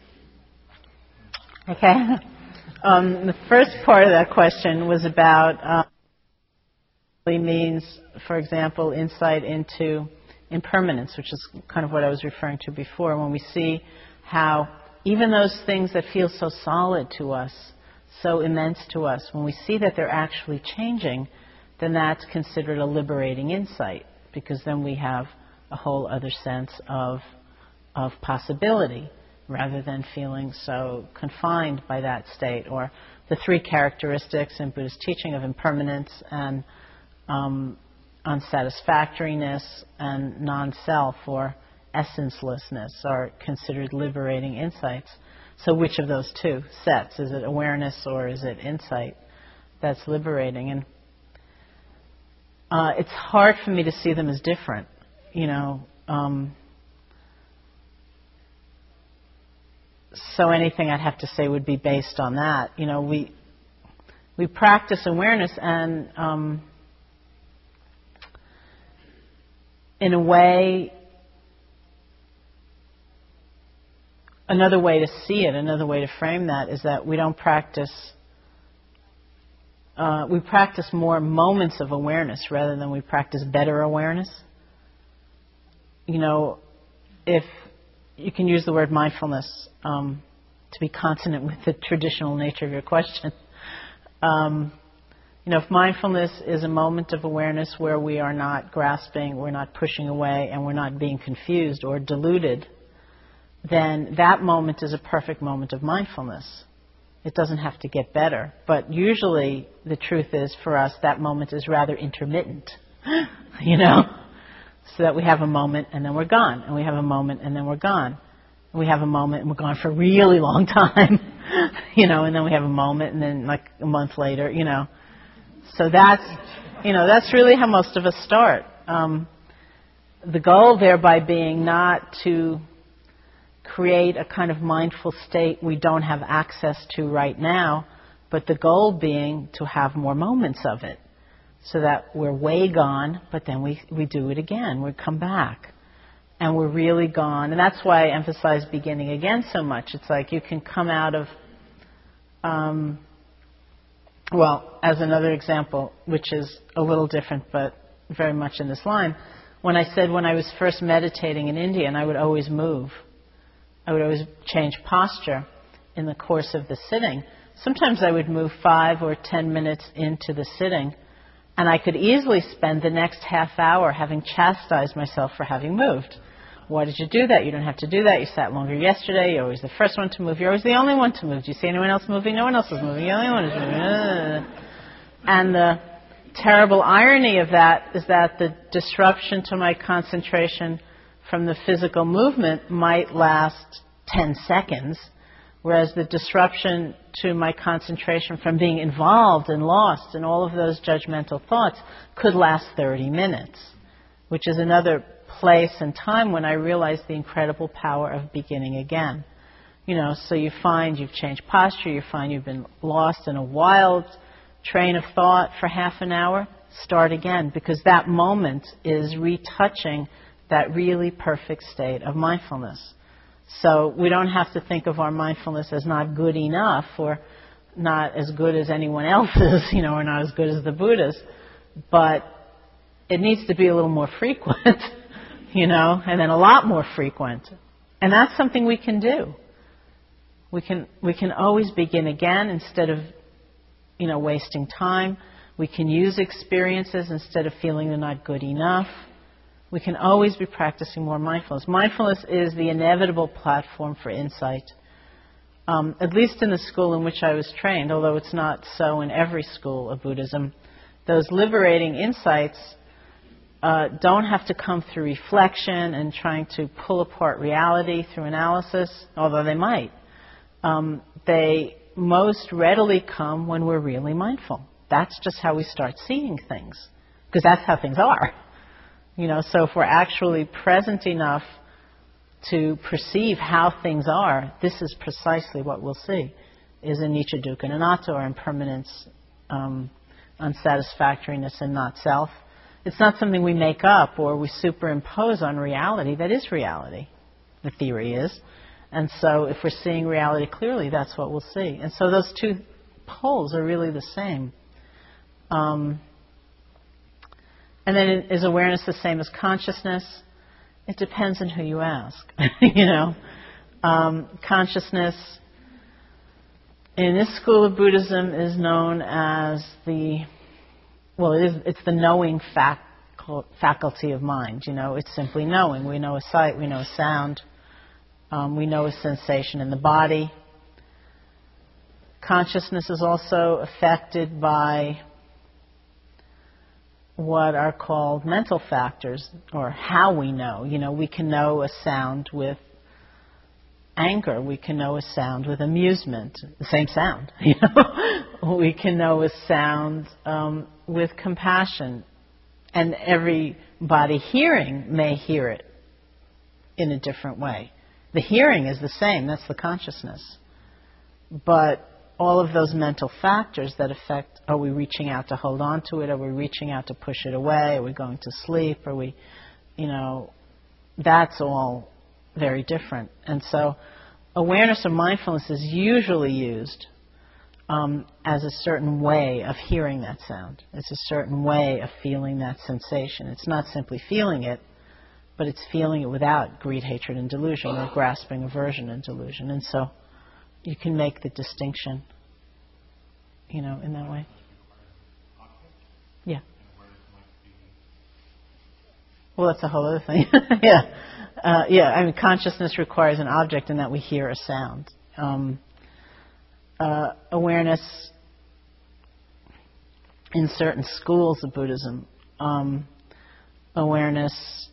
Speaker 1: Okay. Um, the first part of that question was about um, means, for example, insight into impermanence, which is kind of what I was referring to before. When we see how even those things that feel so solid to us, so immense to us, when we see that they're actually changing, then that's considered a liberating insight, because then we have a whole other sense of of possibility, rather than feeling so confined by that state. Or the three characteristics in Buddhist teaching of impermanence and um, unsatisfactoriness and non-self or essencelessness are considered liberating insights. So which of those two sets? Is it awareness or is it insight that's liberating? And uh, it's hard for me to see them as different, you know. Um, So anything I'd have to say would be based on that. You know, we we practice awareness, and um, in a way, another way to see it, another way to frame that is that we don't practice. Uh, we practice more moments of awareness rather than we practice better awareness. You know, if you can use the word mindfulness um, to be consonant with the traditional nature of your question. Um, you know, if mindfulness is a moment of awareness where we are not grasping, we're not pushing away, and we're not being confused or deluded, then that moment is a perfect moment of mindfulness. It doesn't have to get better. But usually the truth is, for us, that moment is rather intermittent. You know? So that we have a moment and then we're gone, and we have a moment and then we're gone. And we have a moment and we're gone for a really long time, you know, and then we have a moment and then like a month later, you know. So that's, you know, that's really how most of us start. Um, the goal thereby being not to create a kind of mindful state we don't have access to right now, but the goal being to have more moments of it. So that we're way gone, but then we, we do it again. We come back. And we're really gone. And that's why I emphasize beginning again so much. It's like you can come out of, um, well, as another example, which is a little different, but very much in this line, when I said when I was first meditating in India, and I would always move. I would always change posture in the course of the sitting. Sometimes I would move five or ten minutes into the sitting, and I could easily spend the next half hour having chastised myself for having moved. Why did you do that? You don't have to do that. You sat longer yesterday. You're always the first one to move. You're always the only one to move. Do you see anyone else moving? No one else is moving. You're the only one who's moving. And the terrible irony of that is that the disruption to my concentration from the physical movement might last ten seconds, whereas the disruption to my concentration from being involved and lost in all of those judgmental thoughts could last thirty minutes, which is another place and time when I realized the incredible power of beginning again. You know, so you find you've changed posture, you find you've been lost in a wild train of thought for half an hour, start again, because that moment is retouching that really perfect state of mindfulness. So we don't have to think of our mindfulness as not good enough or not as good as anyone else's, you know, or not as good as the Buddha's, but it needs to be a little more frequent, you know, and then a lot more frequent. And that's something we can do. We can we can always begin again instead of, you know, wasting time. We can use experiences instead of feeling they're not good enough. We can always be practicing more mindfulness. Mindfulness is the inevitable platform for insight. Um, at least in the school in which I was trained, although it's not so in every school of Buddhism, those liberating insights uh, don't have to come through reflection and trying to pull apart reality through analysis, although they might. Um, they most readily come when we're really mindful. That's just how we start seeing things, because that's how things are. You know, so if we're actually present enough to perceive how things are, this is precisely what we'll see, is anicca, dukkha, and anatta, or impermanence, um, unsatisfactoriness, and not self. It's not something we make up or we superimpose on reality. That is reality, the theory is. And so if we're seeing reality clearly, that's what we'll see. And so those two poles are really the same. Um, and then is awareness the same as consciousness? It depends on who you ask. you know, um, consciousness in this school of Buddhism is known as the, well, it is, it's the knowing fac- faculty of mind. You know, it's simply knowing. We know a sight, we know a sound, um, we know a sensation in the body. Consciousness is also affected by what are called mental factors, or how we know. You know, we can know a sound with anger. We can know a sound with amusement. The same sound. You know, we can know a sound um, with compassion, and everybody hearing may hear it in a different way. The hearing is the same. That's the consciousness. But all of those mental factors that affect, are we reaching out to hold on to it? Are we reaching out to push it away? Are we going to sleep? Are we, you know, that's all very different. And so awareness or mindfulness is usually used um, as a certain way of hearing that sound. It's a certain way of feeling that sensation. It's not simply feeling it, but it's feeling it without greed, hatred, and delusion, or grasping, aversion, and delusion. And so you can make the distinction, you know, in that way. Yeah. Well, that's a whole other thing. yeah. Uh, yeah, I mean, consciousness requires an object in that we hear a sound. Um, uh, awareness in certain schools of Buddhism, um, awareness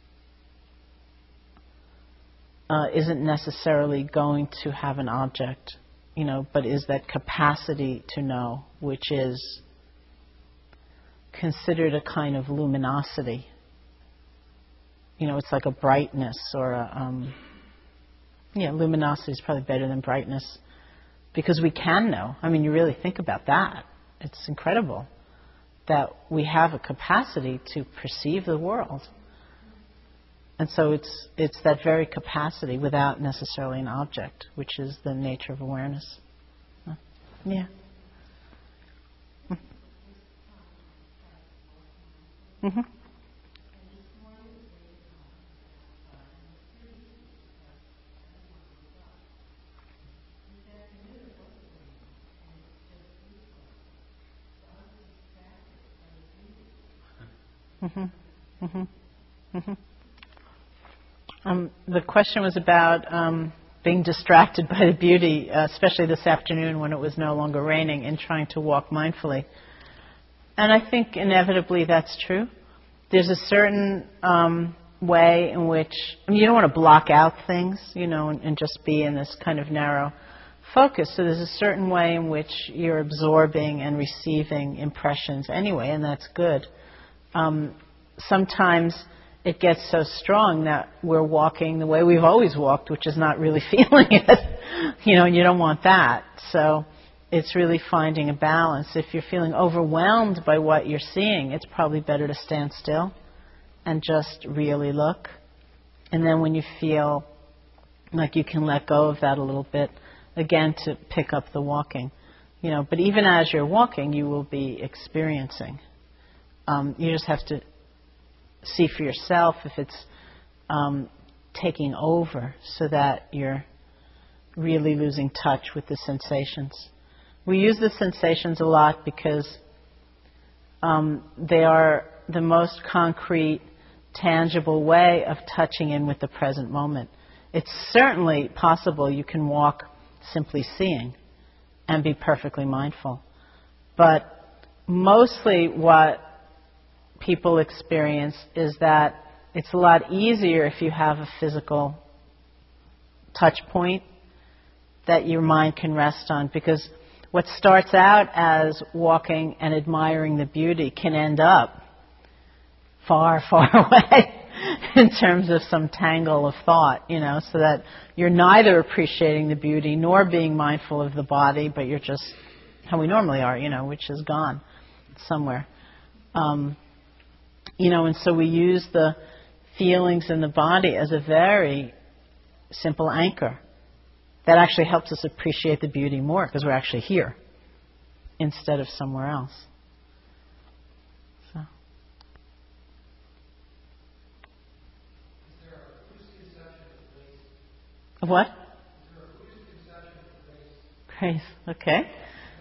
Speaker 1: Uh, isn't necessarily going to have an object, you know, but is that capacity to know, which is considered a kind of luminosity. You know, it's like a brightness or a, um, yeah, luminosity is probably better than brightness, because we can know. I mean, you really think about that. It's incredible that we have a capacity to perceive the world. And so it's it's that very capacity without necessarily an object, which is the nature of awareness. Huh? Yeah. Mm-hmm. Mm-hmm. Mm-hmm. Mm-hmm. Um, the question was about um, being distracted by the beauty, uh, especially this afternoon when it was no longer raining, and trying to walk mindfully. And I think inevitably that's true. There's a certain um, way in which, I mean, you don't want to block out things, you know, and, and just be in this kind of narrow focus. So there's a certain way in which you're absorbing and receiving impressions anyway, and that's good. Um, sometimes it gets so strong that we're walking the way we've always walked, which is not really feeling it. You know, and you don't want that. So it's really finding a balance. If you're feeling overwhelmed by what you're seeing, it's probably better to stand still and just really look. And then when you feel like you can let go of that a little bit, again, to pick up the walking. You know, but even as you're walking, you will be experiencing. Um, you just have to see for yourself if it's um, taking over, so that you're really losing touch with the sensations. We use the sensations a lot because um, they are the most concrete, tangible way of touching in with the present moment. It's certainly possible you can walk simply seeing and be perfectly mindful. But mostly what people experience is that it's a lot easier if you have a physical touch point that your mind can rest on, because what starts out as walking and admiring the beauty can end up far, far away in terms of some tangle of thought, you know, so that you're neither appreciating the beauty nor being mindful of the body, but you're just how we normally are, you know, which is gone somewhere. Um, you know, and so we use the feelings in the body as a very simple anchor that actually helps us appreciate the beauty more, because we're actually here instead of somewhere else. So. Of what? Grace. Okay.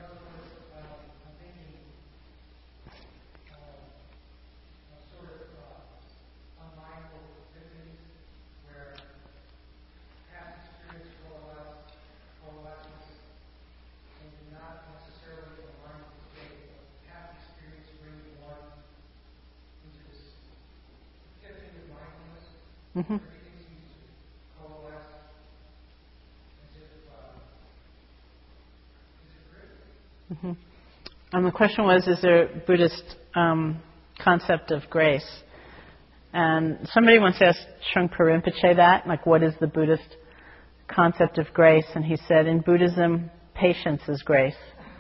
Speaker 1: Mm-hmm. Mm-hmm. And the question was, is there a Buddhist um, concept of grace? And somebody once asked Trungpa Rinpoche that, like, what is the Buddhist concept of grace? And he said, in Buddhism, patience is grace.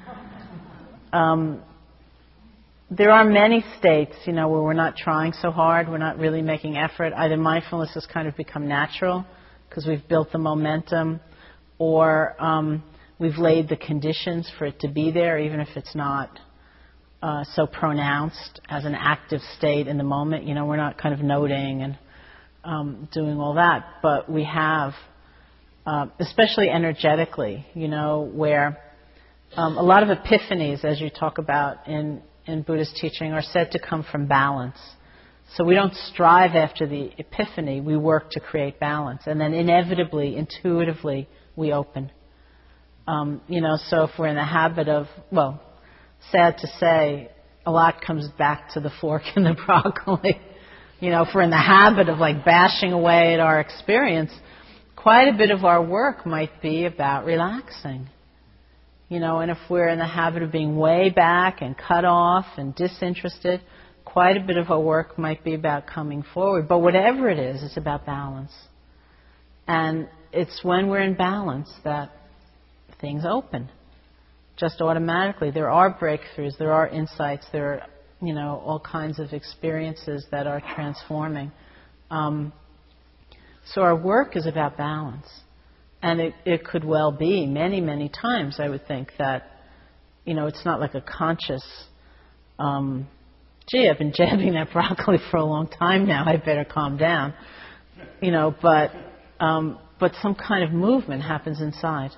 Speaker 1: Um, there are many states, you know, where we're not trying so hard, we're not really making effort. Either mindfulness has kind of become natural because we've built the momentum, or um, we've laid the conditions for it to be there, even if it's not uh, so pronounced as an active state in the moment. You know, we're not kind of noting and um, doing all that, but we have, uh, especially energetically, you know, where um, a lot of epiphanies, as you talk about in in Buddhist teaching, are said to come from balance. So we don't strive after the epiphany, we work to create balance. And then inevitably, intuitively, we open. Um, you know, so if we're in the habit of, well, sad to say, a lot comes back to the fork and the broccoli. You know, if we're in the habit of like bashing away at our experience, quite a bit of our work might be about relaxing. You know, and if we're in the habit of being way back and cut off and disinterested, quite a bit of our work might be about coming forward. But whatever it is, it's about balance. And it's when we're in balance that things open. Just automatically. There are breakthroughs, there are insights, there are, you know, all kinds of experiences that are transforming. Um, so our work is about balance. And it, it could well be many, many times, I would think, that, you know, it's not like a conscious, um, gee, I've been jabbing that broccoli for a long time now, I better calm down. You know, but, um, but some kind of movement happens inside.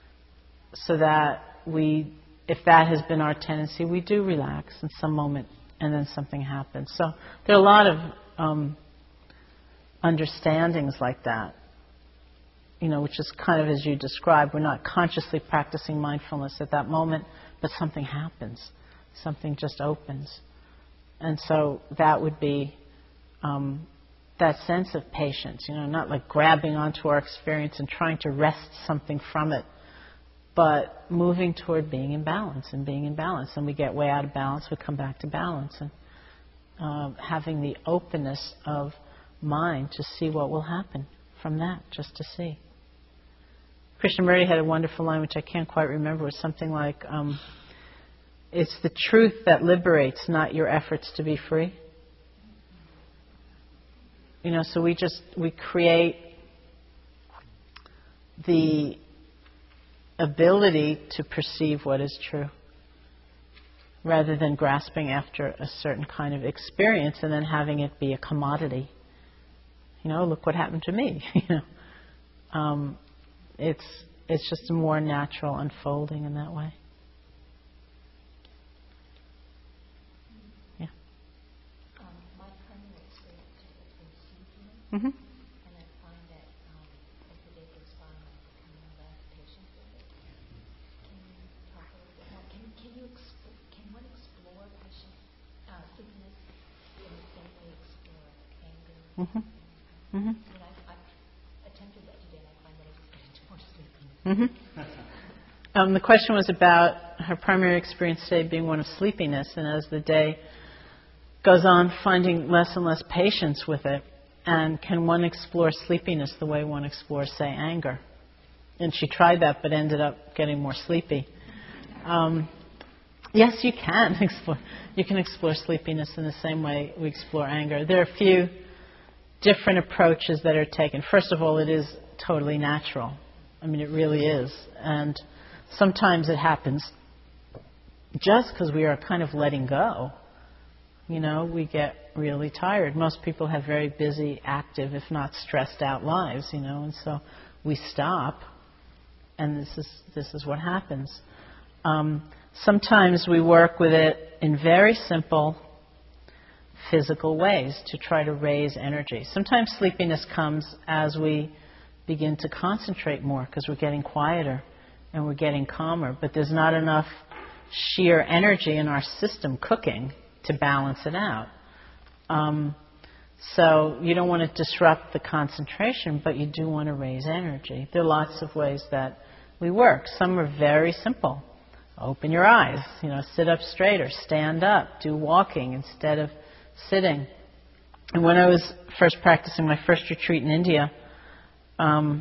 Speaker 1: So that we, if that has been our tendency, we do relax in some moment and then something happens. So there are a lot of um, understandings like that, you know, which is kind of as you described. We're not consciously practicing mindfulness at that moment, but something happens. Something just opens. And so that would be um, that sense of patience, you know, not like grabbing onto our experience and trying to wrest something from it, but moving toward being in balance and being in balance. And we get way out of balance, we come back to balance. And uh, having the openness of mind to see what will happen from that, just to see. Krishnamurti had a wonderful line, which I can't quite remember. It was something like, um, it's the truth that liberates, not your efforts to be free. You know, so we just, we create the ability to perceive what is true, rather than grasping after a certain kind of experience and then having it be a commodity. You know, look what happened to me. You know, um, it's it's just a more natural unfolding in that way. Yeah.
Speaker 5: Um, my primary experience has been sleepiness,
Speaker 1: Mm-hmm.
Speaker 5: and I find that um, as the day goes by, I'm becoming less patient with it. Can you talk a little bit more? Can can you exp- can one explore patient uh, sleepiness in the same way you explore anger?
Speaker 1: Mm-hmm. Mm-hmm.
Speaker 5: I mean, I've, I've attempted that today, and I find that I just get into more sleepiness.
Speaker 1: Mm-hmm. Um, the question was about her primary experience today being one of sleepiness, and as the day goes on, finding less and less patience with it. And can one explore sleepiness the way one explores, say, anger? And she tried that, but ended up getting more sleepy. Um, yes, you can explore. You can explore sleepiness in the same way we explore anger. There are a few different approaches that are taken. First of all, it is totally natural. I mean, it really is. And sometimes it happens just because we are kind of letting go. You know, we get really tired. Most people have very busy, active, if not stressed out lives, you know, and so we stop, and this is this is what happens. Um, sometimes we work with it in very simple physical ways to try to raise energy. Sometimes sleepiness comes as we begin to concentrate more because we're getting quieter and we're getting calmer, but there's not enough sheer energy in our system cooking to balance it out. Um, so you don't want to disrupt the concentration, but you do want to raise energy. There are lots of ways that we work. Some are very simple. Open your eyes, you know, sit up straight or stand up, do walking instead of sitting. And when I was first practicing my first retreat in India, um,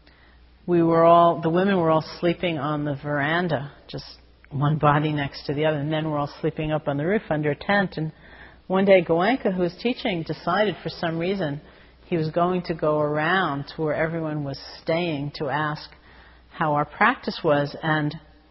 Speaker 1: we were all, the women were all sleeping on the veranda, just one body next to the other. The men were all sleeping up on the roof under a tent. And one day Goenka, who was teaching, decided for some reason he was going to go around to where everyone was staying to ask how our practice was. And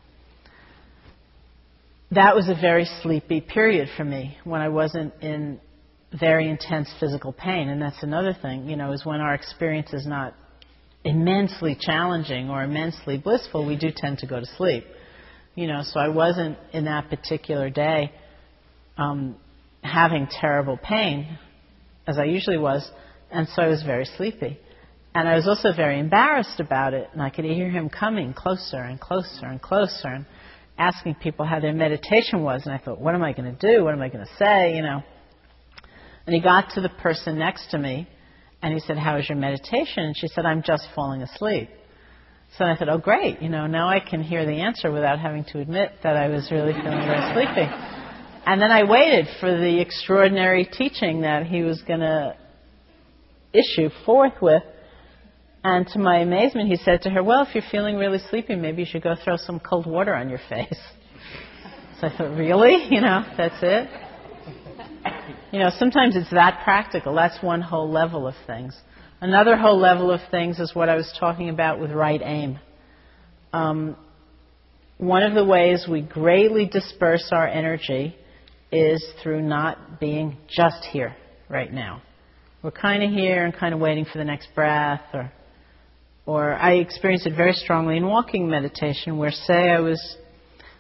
Speaker 1: that was a very sleepy period for me when I wasn't in very intense physical pain. And that's another thing, you know, is when our experience is not immensely challenging or immensely blissful, we do tend to go to sleep. You know, so I wasn't in that particular day um, having terrible pain, as I usually was, and so I was very sleepy. And I was also very embarrassed about it, and I could hear him coming closer and closer and closer and asking people how their meditation was, and I thought, what am I going to do? What am I going to say? You know. And he got to the person next to me, and he said, how is your meditation? And she said, I'm just falling asleep. So I thought, oh, great, you know, now I can hear the answer without having to admit that I was really feeling very sleepy. And then I waited for the extraordinary teaching that he was going to issue forthwith. And to my amazement, he said to her, well, if you're feeling really sleepy, maybe you should go throw some cold water on your face. So I thought, really? You know, that's it? You know, sometimes it's that practical. That's one whole level of things. Another whole level of things is what I was talking about with right aim. Um, one of the ways we greatly disperse our energy is through not being just here right now. We're kind of here and kind of waiting for the next breath, or or I experienced it very strongly in walking meditation, where say I was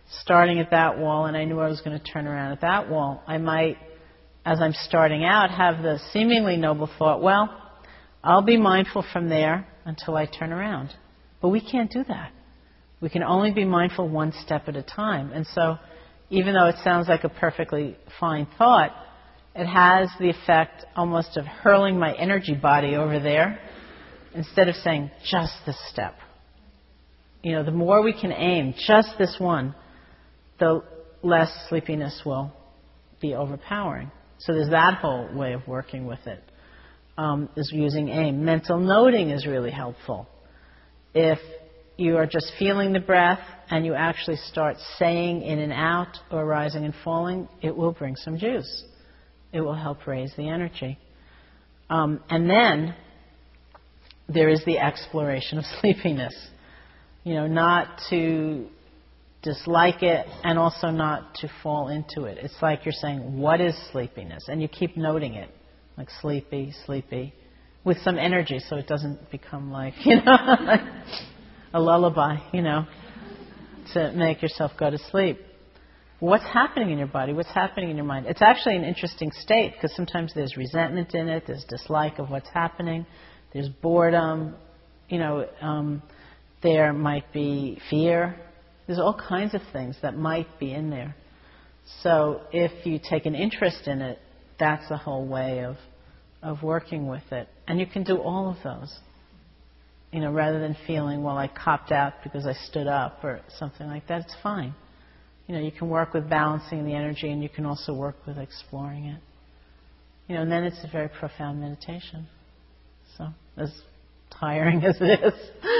Speaker 1: starting at that wall and I knew I was going to turn around at that wall, I might, as I'm starting out, have the seemingly noble thought, well, I'll be mindful from there until I turn around. But we can't do that. We can only be mindful one step at a time. And so even though it sounds like a perfectly fine thought, it has the effect almost of hurling my energy body over there instead of saying, just this step. You know, the more we can aim, just this one, the less sleepiness will be overpowering. So there's that whole way of working with it, um, is using aim. Mental noting is really helpful. If you are just feeling the breath and you actually start saying in and out or rising and falling, it will bring some juice. It will help raise the energy. Um, and then there is the exploration of sleepiness. You know, not to dislike it and also not to fall into it. It's like you're saying, what is sleepiness? And you keep noting it, like sleepy, sleepy, with some energy so it doesn't become like, you know, a lullaby, you know, to make yourself go to sleep. What's happening in your body? What's happening in your mind? It's actually an interesting state because sometimes there's resentment in it, there's dislike of what's happening, there's boredom, you know, um, there might be fear. There's all kinds of things that might be in there. So if you take an interest in it, that's a whole way of of working with it. And you can do all of those. You know, rather than feeling, well, I copped out because I stood up or something like that, it's fine. You know, you can work with balancing the energy and you can also work with exploring it. You know, and then it's a very profound meditation. So, as tiring as it is.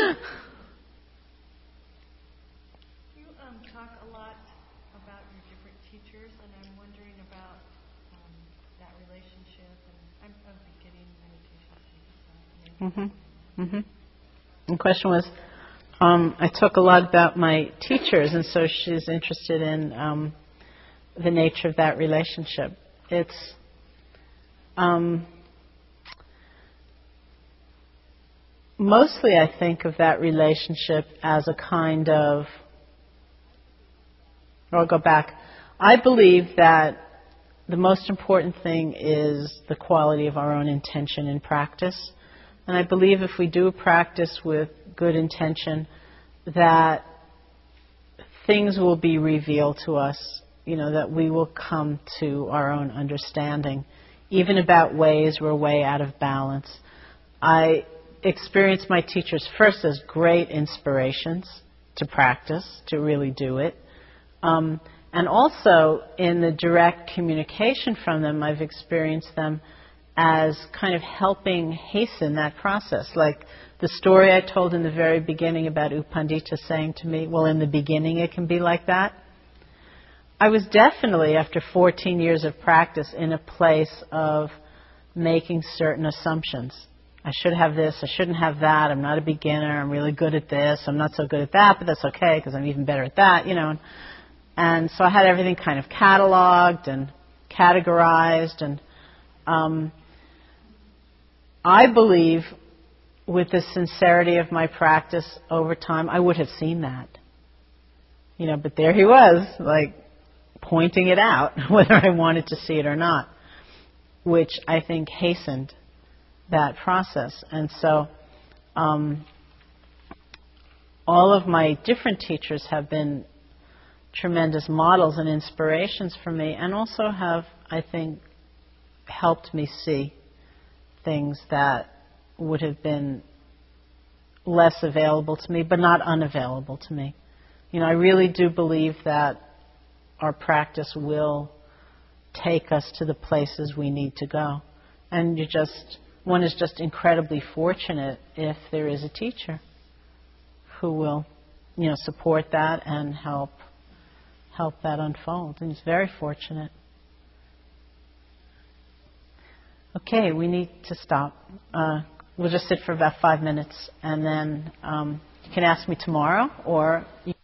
Speaker 3: You um, talk a lot about your different teachers, and I'm wondering about um, that relationship. And I'm, I'm beginning meditation too, so
Speaker 1: Mm-hmm. Mm-hmm. The question was, um, I talk a lot about my teachers, and so she's interested in um, the nature of that relationship. It's um, mostly, I think, of that relationship as a kind of, or I'll go back. I believe that the most important thing is the quality of our own intention in practice. And I believe if we do a practice with good intention, that things will be revealed to us, you know, that we will come to our own understanding, even about ways we're way out of balance. I experienced my teachers first as great inspirations to practice, to really do it. Um, and also, in the direct communication from them, I've experienced them as kind of helping hasten that process. Like the story I told in the very beginning about U Pandita saying to me, well, in the beginning it can be like that. I was definitely, after fourteen years of practice, in a place of making certain assumptions. I should have this, I shouldn't have that, I'm not a beginner, I'm really good at this, I'm not so good at that, but that's okay because I'm even better at that, you know. And, and so I had everything kind of cataloged and categorized, and um, I believe with the sincerity of my practice over time, I would have seen that. You know, but there he was, like, pointing it out, whether I wanted to see it or not, which I think hastened that process. And so um, all of my different teachers have been tremendous models and inspirations for me, and also have, I think, helped me see things that would have been less available to me, but not unavailable to me. You know, I really do believe that our practice will take us to the places we need to go. And you just, one is just incredibly fortunate if there is a teacher who will, you know, support that and help help that unfold. And it's very fortunate. Okay, we need to stop. Uh, we'll just sit for about five minutes, and then um, you can ask me tomorrow, or you